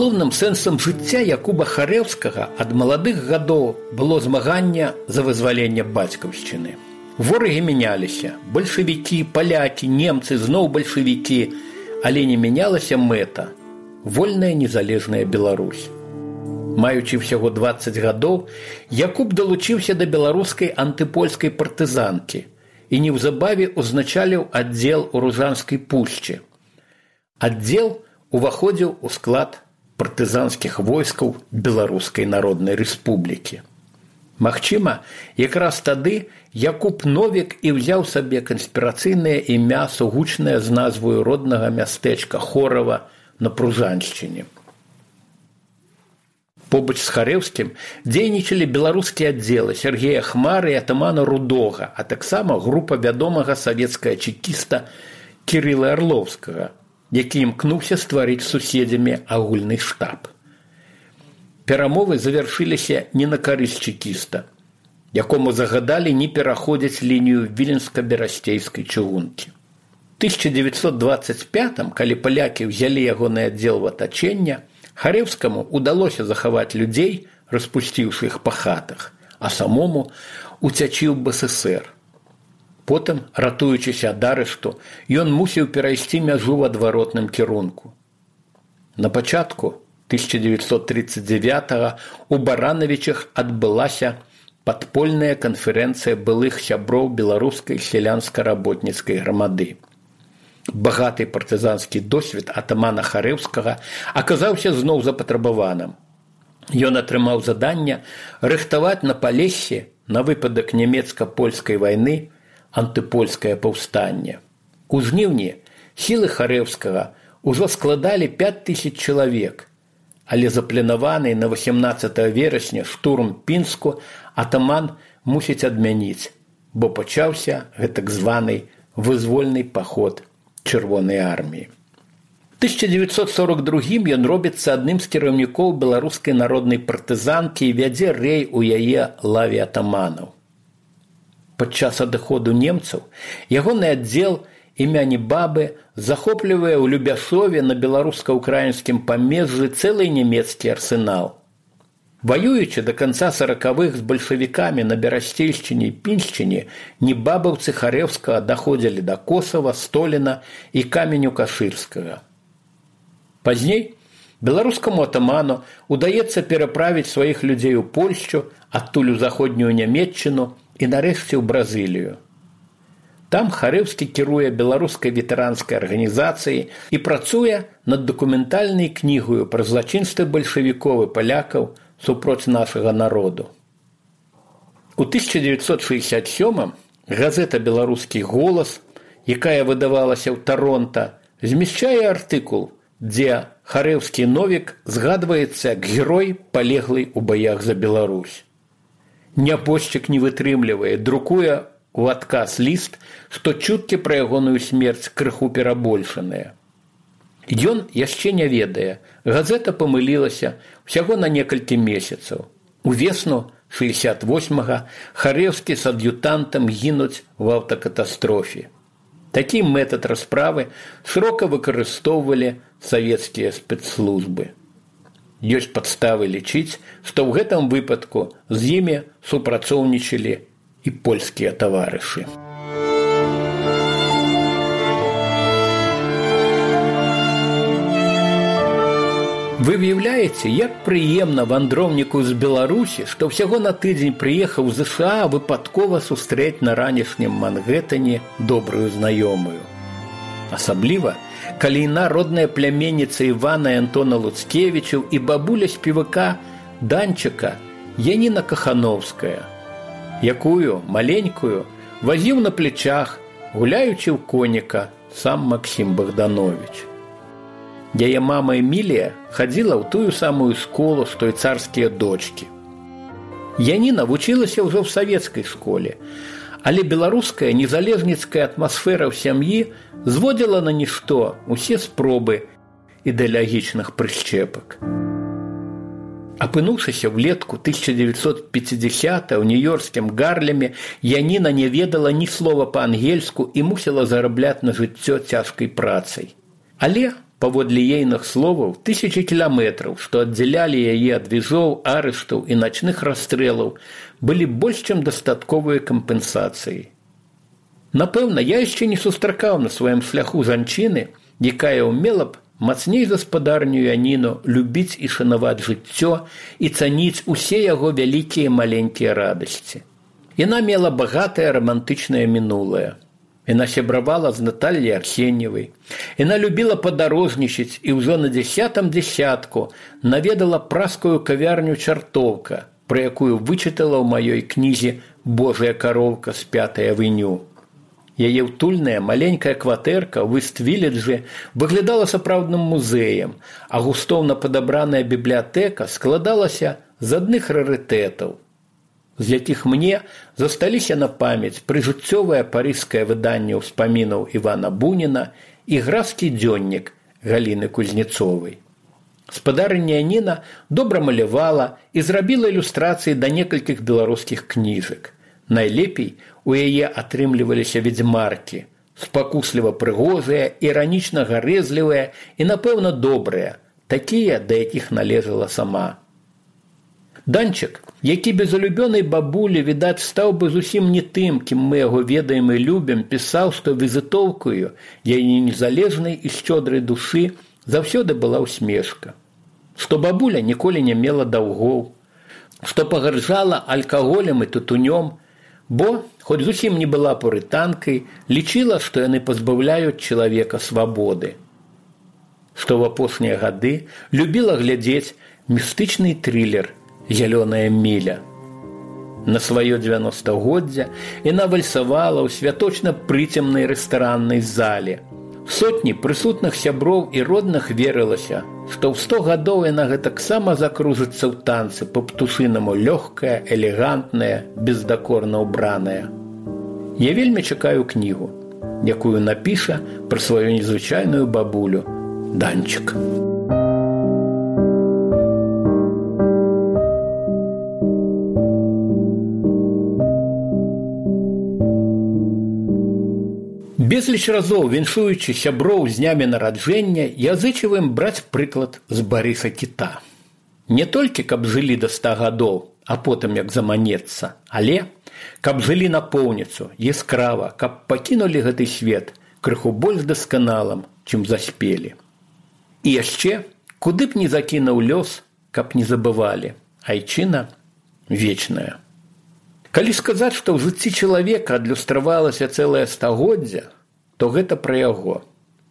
Галоўным сэнсам жыцця Якуба Харэўскага ад маладых гадоў было змаганне за вызваленне бацькаўшчыны. Ворагі мяняліся: бальшавікі, палякі, немцы, зноў бальшавікі, але не мянялася мэта – вольная незалежная Беларусь. Маючы ўсяго дваццаць гадоў, Якуб далучыўся да беларускай антыпольскай партызанкі і неўзабаве ўзначаліў аддзел у Ружанскай пушчы. Аддзел уваходзіў у склад партызанскіх войскаў Беларускай Народнай Рэспублікі. Магчыма, якраз тады Якуб Новік і ўзяў сабе канспірацыйнае імя, сугучнае з назваю роднага мястэчка Хорава на Пружаншчыне. Побач з Харэўскім дзейнічалі беларускія аддзелы Сергея Хмары і атамана Рудога, а таксама група вядомага савецкага чекіста Кірыла Арлоўскага, які імкнуўся стварыць з суседзямі агульны штаб. Перамовы завяршыліся не на карысць чекіста, якому загадалі не пераходзіць лінію Віленска-Берасцейскай чыгункі. тысяча дзевяцьсот дваццаць пятым, калі палякі ўзялі ягоны аддзел в атачэнне, Харэўскаму удалося захаваць людзей, распусціўшы іх па хатах, а самому уцячы ў БССР. Потым, ратуючыся ад арышту, ён мусіў перайсці мяжу в адваротным кірунку. На пачатку тысяча дзевяцьсот тридцать девятого у Баранавічах адбылася падпольная канферэнцыя былых сяброў беларускай сялянска-работніцкай грамады. Багаты партызанскі досвед атамана Харэўскага аказаўся зноў запатрабаваным. Ён атрымаў заданне рыхтаваць на Палессі на выпадак нямецка-польскай вайны антыпольскае паўстанне. У жніўні сілы Харэўскага ўжо складалі пяць тысяч чалавек, але запланаваны на восемнадцатое верасня штурм Пінску атаман мусіць адмяніць, бо пачаўся гэтак званы вызвольны паход Чырвонай арміі. тысяча дзевяцьсот сорок другім ён робіцца адным з кіраўнікоў беларускай народнай партызанкі і вядзе рэй у яе лаве атаманаў. Падчас адыходу немцаў ягоны аддзел імяні Бабы захоплівае ў Любяшове на беларуска-украінскім памежжы цэлы нямецкі арсенал. Ваюючы да канца саракавых з бальшавікамі на Берасцейшчыне і Піншчыне, небабаўцы Харэўскага даходзілі да Косава, Століна і Каменю-Кашырскага. Пазней беларускаму атаману удаецца пераправіць сваіх людзей у Польшчу, адтуль у заходнюю Нямецчыну і нарэшце ў Бразылію. Там Харэўскі кіруе беларускай ветэранскай арганізацыяй і працуе над дакументальнай кнігаю пра злачынствы бальшавікоў і палякаў супроць нашага народу. У тысяча дзевяцьсот шэсцьдзясят сёмым газета «Беларускі голас», якая выдавалася ў Таронта, змяшчае артыкул, дзе Харэўскі Новік згадваецца як герой, палеглый у баях за Беларусь. Нябожчык не вытрымлівае, друкуе у адказ ліст, што чуткі пра ягоную смерць крыху перабольшаныя. Ён яшчэ не ведае, газета памылілася ўсяго на некалькі месяцаў. Увесну шэсцьдзясят восьмага Харэўскі з ад'ютантам гінуць у аўтакатастрофе. Такі метад расправы шырока выкарыстоўвалі савецкія спецслужбы. Ёсць падставы лічыць, што ў гэтым выпадку з імі супрацоўнічалі і польскія таварышы. Вы выяўляеце, як прыемна вандроўніку з Беларусі, што ўсяго на тыдзень прыехаў з ЗША выпадкова сустрэць на ранішнім Мангеттане добрую знаёмую. Асабліва, калі іна родная пляменніца Івана і Антона Луцкевічаў і бабуля спевака Данчыка Яніна Кахановская, якую, маленькую, вазіў на плечах, гуляючы ў коніка, сам Максім Богданович. Яе мама Эмілія хадзіла ў тую самую школу, што і царскія дочкі. Яніна вучылася ўжо ў савецкай школе, але беларуская незалежніцкая атмасфера ў сям'і зводзіла на нішто усе спробы ідэалагічных прышчэпак. Апынуўшыся влетку тысяча дзевяцьсот пяцідзясятага ў нью-ёркскім Гарлеме, Яніна не ведала ні слова па-ангельску і мусіла зарабляць на жыццё цяжкай працай. Але паводле ейных словаў, тысячи кіламетраў, што аддзялялі яе ад візоў, арыштаў і начных расстрэлаў, былі больш чым дастатковыя кампенсацыі. Напэўна, я яшчэ не сустракаў на сваім шляху жанчыны, якая ўмела б мацней гаспадарню Яніну любіць і шанаваць жыццё і цаніць усе яго вялікія маленькія радасці. Яна мела багатае рамантычнае мінулае. Яна сябравала з Натальяй Арсеньевай. Яна любіла падарожнічаць і ўжо на дзясятым дзясятку наведала праскую кавярню «Чартоўка», пра якую вычытала ў маёй кнізе «Божая кароўка» з пятай авеню. Яе ўтульная маленькая кватэрка ў Іст-Віледжы выглядала сапраўдным музеем, а густоўна падабраная бібліятэка складалася з адных рарытэтаў, з якіх мне засталіся на памяць прыжыццёвае парыжскае выданне ўспамінаў Івана Буніна і графскі дзённік Галіны Кузнецовай. Спадарыня Яніна добра малявала і зрабіла ілюстрацыі да некалькіх беларускіх кніжак. Найлепей у яе атрымліваліся ведзьмаркі, спакусліва прыгожыя, іранічна гарэзлівыя і, напэўна, добрыя, такія, да якіх належала сама. Данчык, які без улюбёнай бабулі, відаць, стаў бы зусім не тым, кім мы яго ведаем і любім, пісаў, што візітоўкаю яе незалежнай і шчодрай душы заўсёды была ўсмешка, што бабуля ніколі не мела даўгоў, што пагарджала алкаголем і тутунём, бо, хоць зусім не была пурытанкай, лічыла, што яны пазбаўляюць чалавека свабоды. Што ў апошнія гады любіла глядзець містычны трылер «Зялёная міля». На сваё дзевяностагоддзя яна вальсавала ў святочна-прыцемнай рэстараннай зале. Сотні прысутных сяброў і родных верылася, што ў сто гадоў яна гэтаксама закружыцца ў танцы па-птушынаму лёгкая, элегантная, бездакорна ўбраная. Я вельмі чакаю кнігу, якую напіша пра сваю незвычайную бабулю Данчык. Безліч разоў, віншуючы сяброў з днямі нараджэння, я зычываем браць прыклад з Барыса Кіта. Не толькі, каб жылі да ста гадоў, а потым як заманецца, але каб жылі напоўніцу, яскрава, каб пакінулі гэты свет крыху больш дасканалым, чым заспелі. І яшчэ, куды б не закінуў лёс, каб не забывалі, айчына вечная. Калі сказаць, што ў жыцці чалавека адлюстравалася цэлае стагоддзя, то гэта пра яго.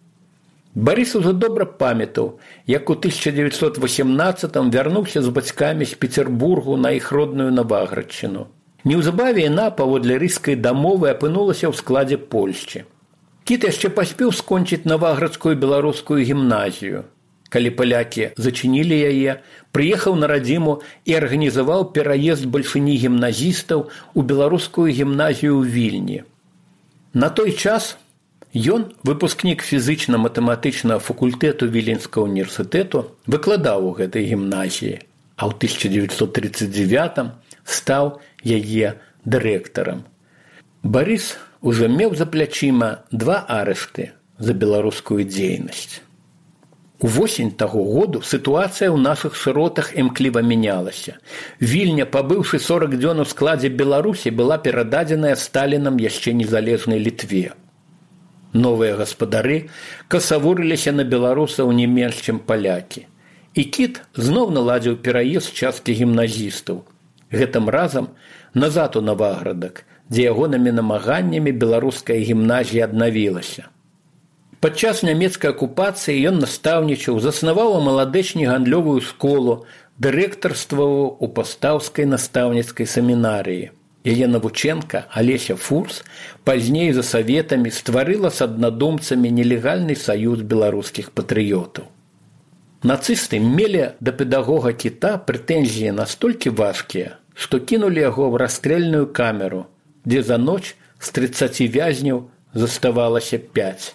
Барыс ужо добра памятаў, як у тысяча дзевяцьсот васямнаццатым вярнуўся з бацькамі з Петербургу на іх родную Наваградчыну. Неўзабаве яна, паводле рыйскай дамовы, апынулася ў складзе Польшчы. Кіт яшчэ паспеў скончыць Наваградскую беларускую гімназію. Калі палякі зачынілі яе, прыехаў на радзіму і арганізаваў пераезд бальшыні гімназістаў у беларускую гімназію ў Вільні. На той час ён, выпускнік фізычна-матэматычнага факультэту Віленскага універсітэту, выкладаў у гэтай гімназіі, а ў тысяча дзевяцьсот трыццаць дзевятым стаў яе дырэктарам. Барыс ужо меў за плячыма два арышты за беларускую дзейнасць. Увосень таго году сітуацыя ў нашых шыротах імкліва мянялася. Вільня, пабыўшы сорак дзён у складзе Беларусі, была перададзеная Сталінам яшчэ незалежнай Літве. Новыя гаспадары касавурыліся на беларусаў не менш, чым палякі. І Кіт зноў наладзіў пераезд часткі гімназістаў. Гэтым разам назад у Наваградак, дзе ягонымі намаганнямі беларуская гімназія аднавілася. Падчас нямецкай акупацыі ён настаўнічаў, заснаваў у маладэчні гандлёвую школу, дырэктарстваваў у пастаўскай настаўніцкай семінарыі. Яе навучэнка Алеся Фурс пазней за саветамі стварыла з аднадумцамі нелегальны саюз беларускіх патрыётаў. Нацысты мелі да педагога Кіта прэтэнзіі настолькі важкія, што кінулі яго ў расстрэльную камеру, дзе за ноч з трыццаці вязняў заставалася пяць.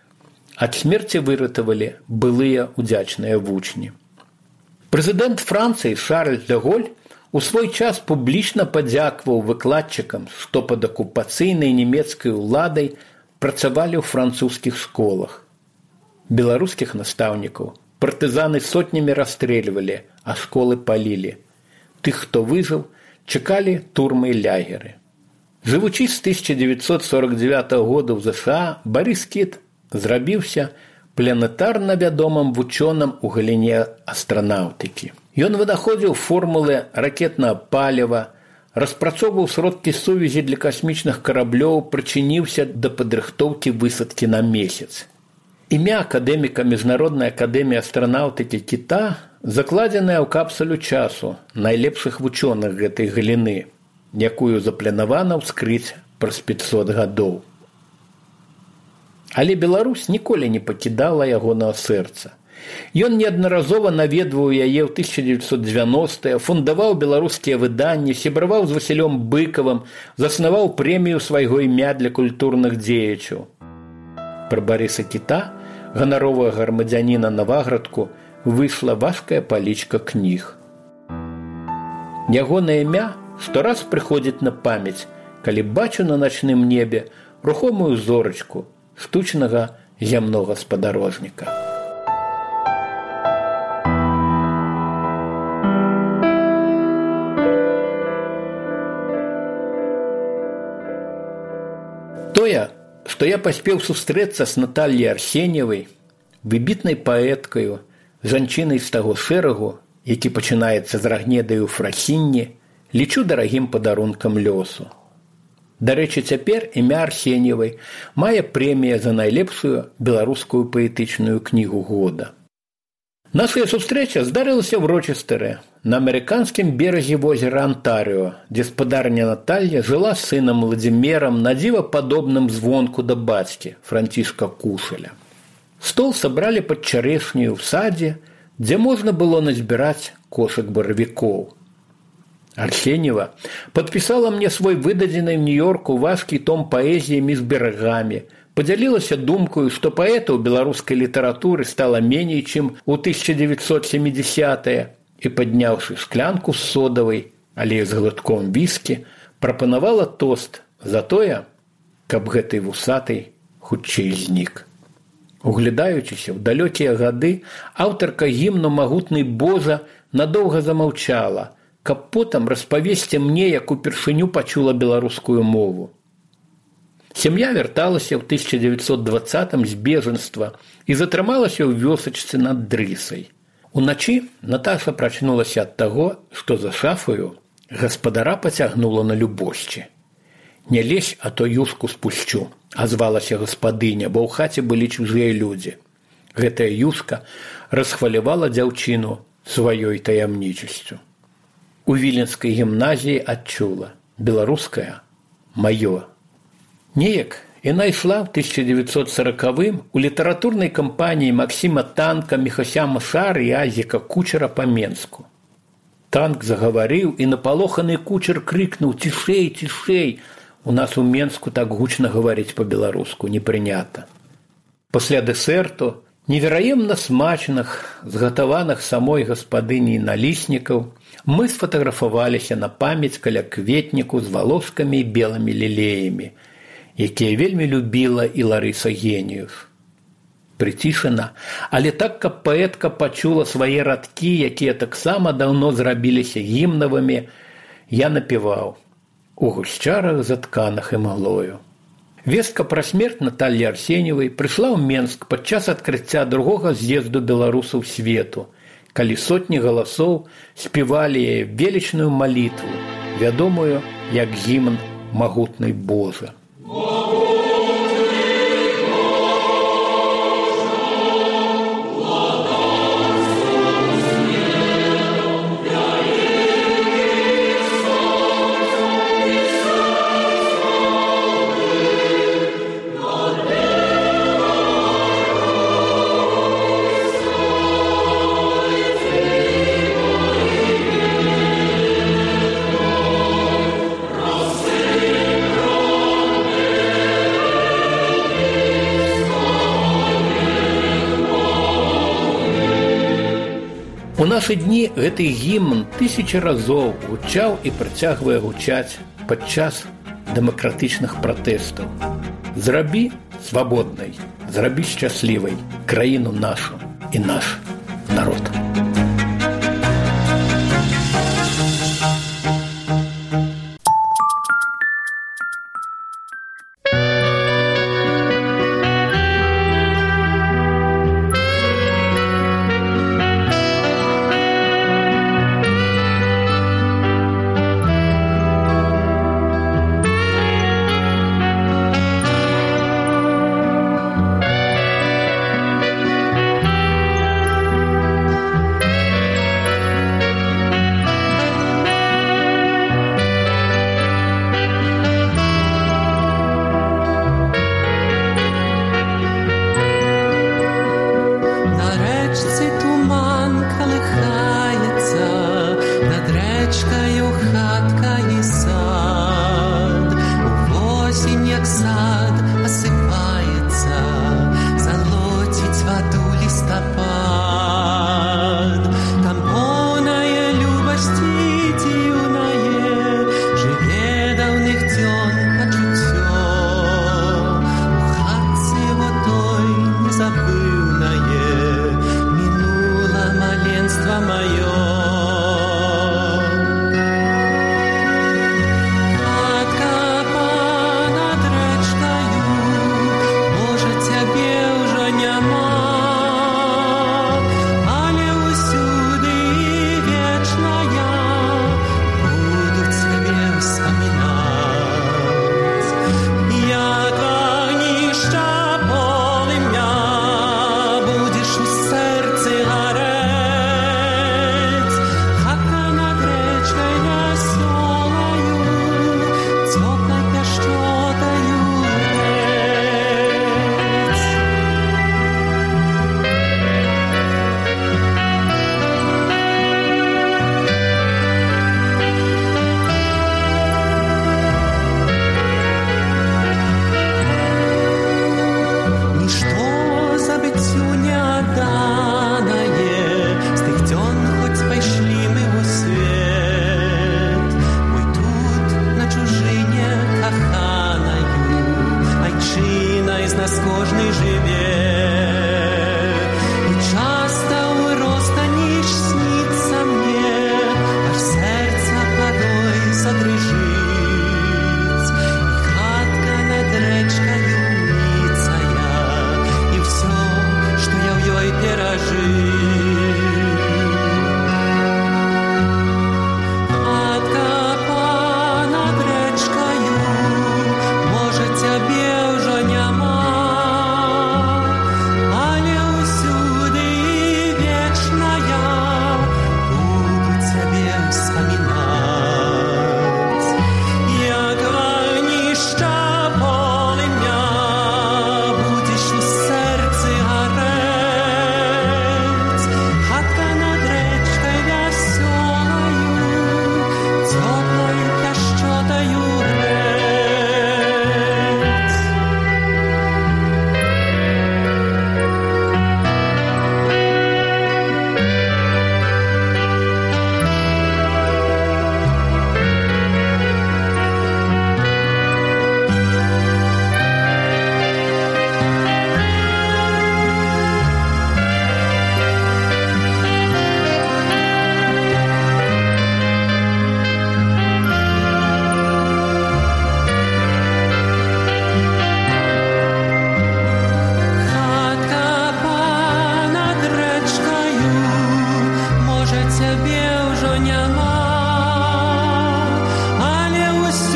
Ад смерці выратавалі былыя удзячныя вучні. Прэзідэнт Францыі Шарль де Голь у свой час публічна падзякваў выкладчыкам, што пад акупацыйнай нямецкай уладай працавалі ў французскіх школах. беларускіх настаўнікаў партызаны сотнямі расстрэльвалі, а школы палілі. Тых, хто выжыў, чакалі турмы і лягеры. Жывучы з тысяча дзевятьсот сорок девятого года ў ЗША, Барыс Кіт зрабіўся планетарна вядомым вучоным у галіне астранаўтыкі. Ён вынаходзіў формулы ракетнага паліва, распрацоўваў сродкі сувязі для касмічных караблёў, прычыніўся да падрыхтоўкі высадкі на месяц. Імя акадэміка Міжнароднай акадэміі астранаўтыкі Кіта закладзенае ў капсулю часу найлепшых вучоных гэтай галіны, якую запланавана ўскрыць праз пятьсот гадоў. Але Беларусь ніколі не пакідала ягонага сэрца. Ён неаднаразова наведваў яе ў тысяча дзевяцьсот дзевяностыя, фундаваў беларускія выданні, сябраваў з Васілём Быкавым, заснаваў прэмію свайго імя для культурных дзеячаў. Пра Барыса Кіта, ганаровага грамадзяніна Наваградку, выйшла важкая палічка кніг. Ягонае імя штораз прыходзіць на памяць, калі бачу на начным небе рухомую зорачку штучнага зямнога спадарожніка. Тое, што я паспеў сустрэцца з Натальяй Арсеньевай, выбітнай паэткаю, жанчынай з таго шэрагу, які пачынаецца з рагнедаю фрасінні, лічу дарагім падарункам лёсу. Дарэчы, цяпер імя Арсеньевай мае прэмія за найлепшую беларускую паэтычную кнігу года. Нашая сустрэча здарылася ў Рочестэры, на амерыканскім беразе возера Антарыо, дзе спадарня Наталья жыла з сынам Владзімерам, на дзіва падобным звонку да бацькі, Францішка Кушаля. Стол сабралі пад чарэшняю ў садзе, дзе можна было назбіраць кошык баравікоў. Арсеньева падпісала мне свой выдадзены ў Нью-Йорку важкі том паэзіі «Між берагамі», падзялілася думкаю, што паэтаў беларускай літаратуры стала меней, чым у тысяча дзевяцьсот сямідзясятыя, і, падняўшы шклянку з содавай, але з глытком віскі, прапанавала тост за тое, каб гэтай вусатай хутчэй знік. Углядаючыся ў далёкія гады, аўтарка гімну «Магутны Божа» надоўга замаўчала, каб потым распавесці мне, як упершыню пачула беларускую мову. Сям'я вярталася ў тысяча дзевяцьсот дваццатым з бежанства і затрымалася ў вёсачцы над Дрысай. Уначы Наташа прачнулася ад таго, што за шафаю гаспадара пацягнула на любошчы. «Не лезь, а то юшку спусцю», – азвалася гаспадыня, бо ў хаце былі чужыя людзі. Гэтая юшка расхвалявала дзяўчыну сваёй таямнічасцю. У віленскай гімназіі адчула беларуская маё. Неяк яна ішла ў тысяча дзевяцьсот сорокавым у літаратурнай кампаніі Максіма Танка, Міхася Машары і Азіка Кучера па Менску. Танк загаварыў, і напалоханы Кучер крыкнуў: «Цішэй, цішэй! У нас у Менску так гучна гаварыць па-беларуску не прынята». Пасля дэсерту, невераемна смачных, згатаваных самой гаспадыняй наліснікаў, мы сфатаграфаваліся на памяць каля кветніку з валоскамі і белымі лілеямі, якія вельмі любіла і Ларыса Геніюш. Прыцішана, але так, каб паэтка пачула свае радкі, якія таксама даўно зрабіліся гімнавымі, я напяваў у гушчарах затканых імглою. Вестка пра смерць Натальі Арсеньевай прыйшла ў Менск падчас адкрыцця другога з'езду беларусаў свету, калі сотні галасоў спявалі яе велічную малітву, вядомую як гімн «Магутны Божа». У нашы дні гэты гімн тысячы разоў гучаў і працягвае гучаць падчас дэмакратычных пратэстаў. Зрабі свабоднай, зрабі шчаслівай краіну нашу і наш народ.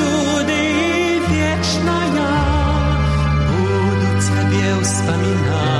Вспоминать.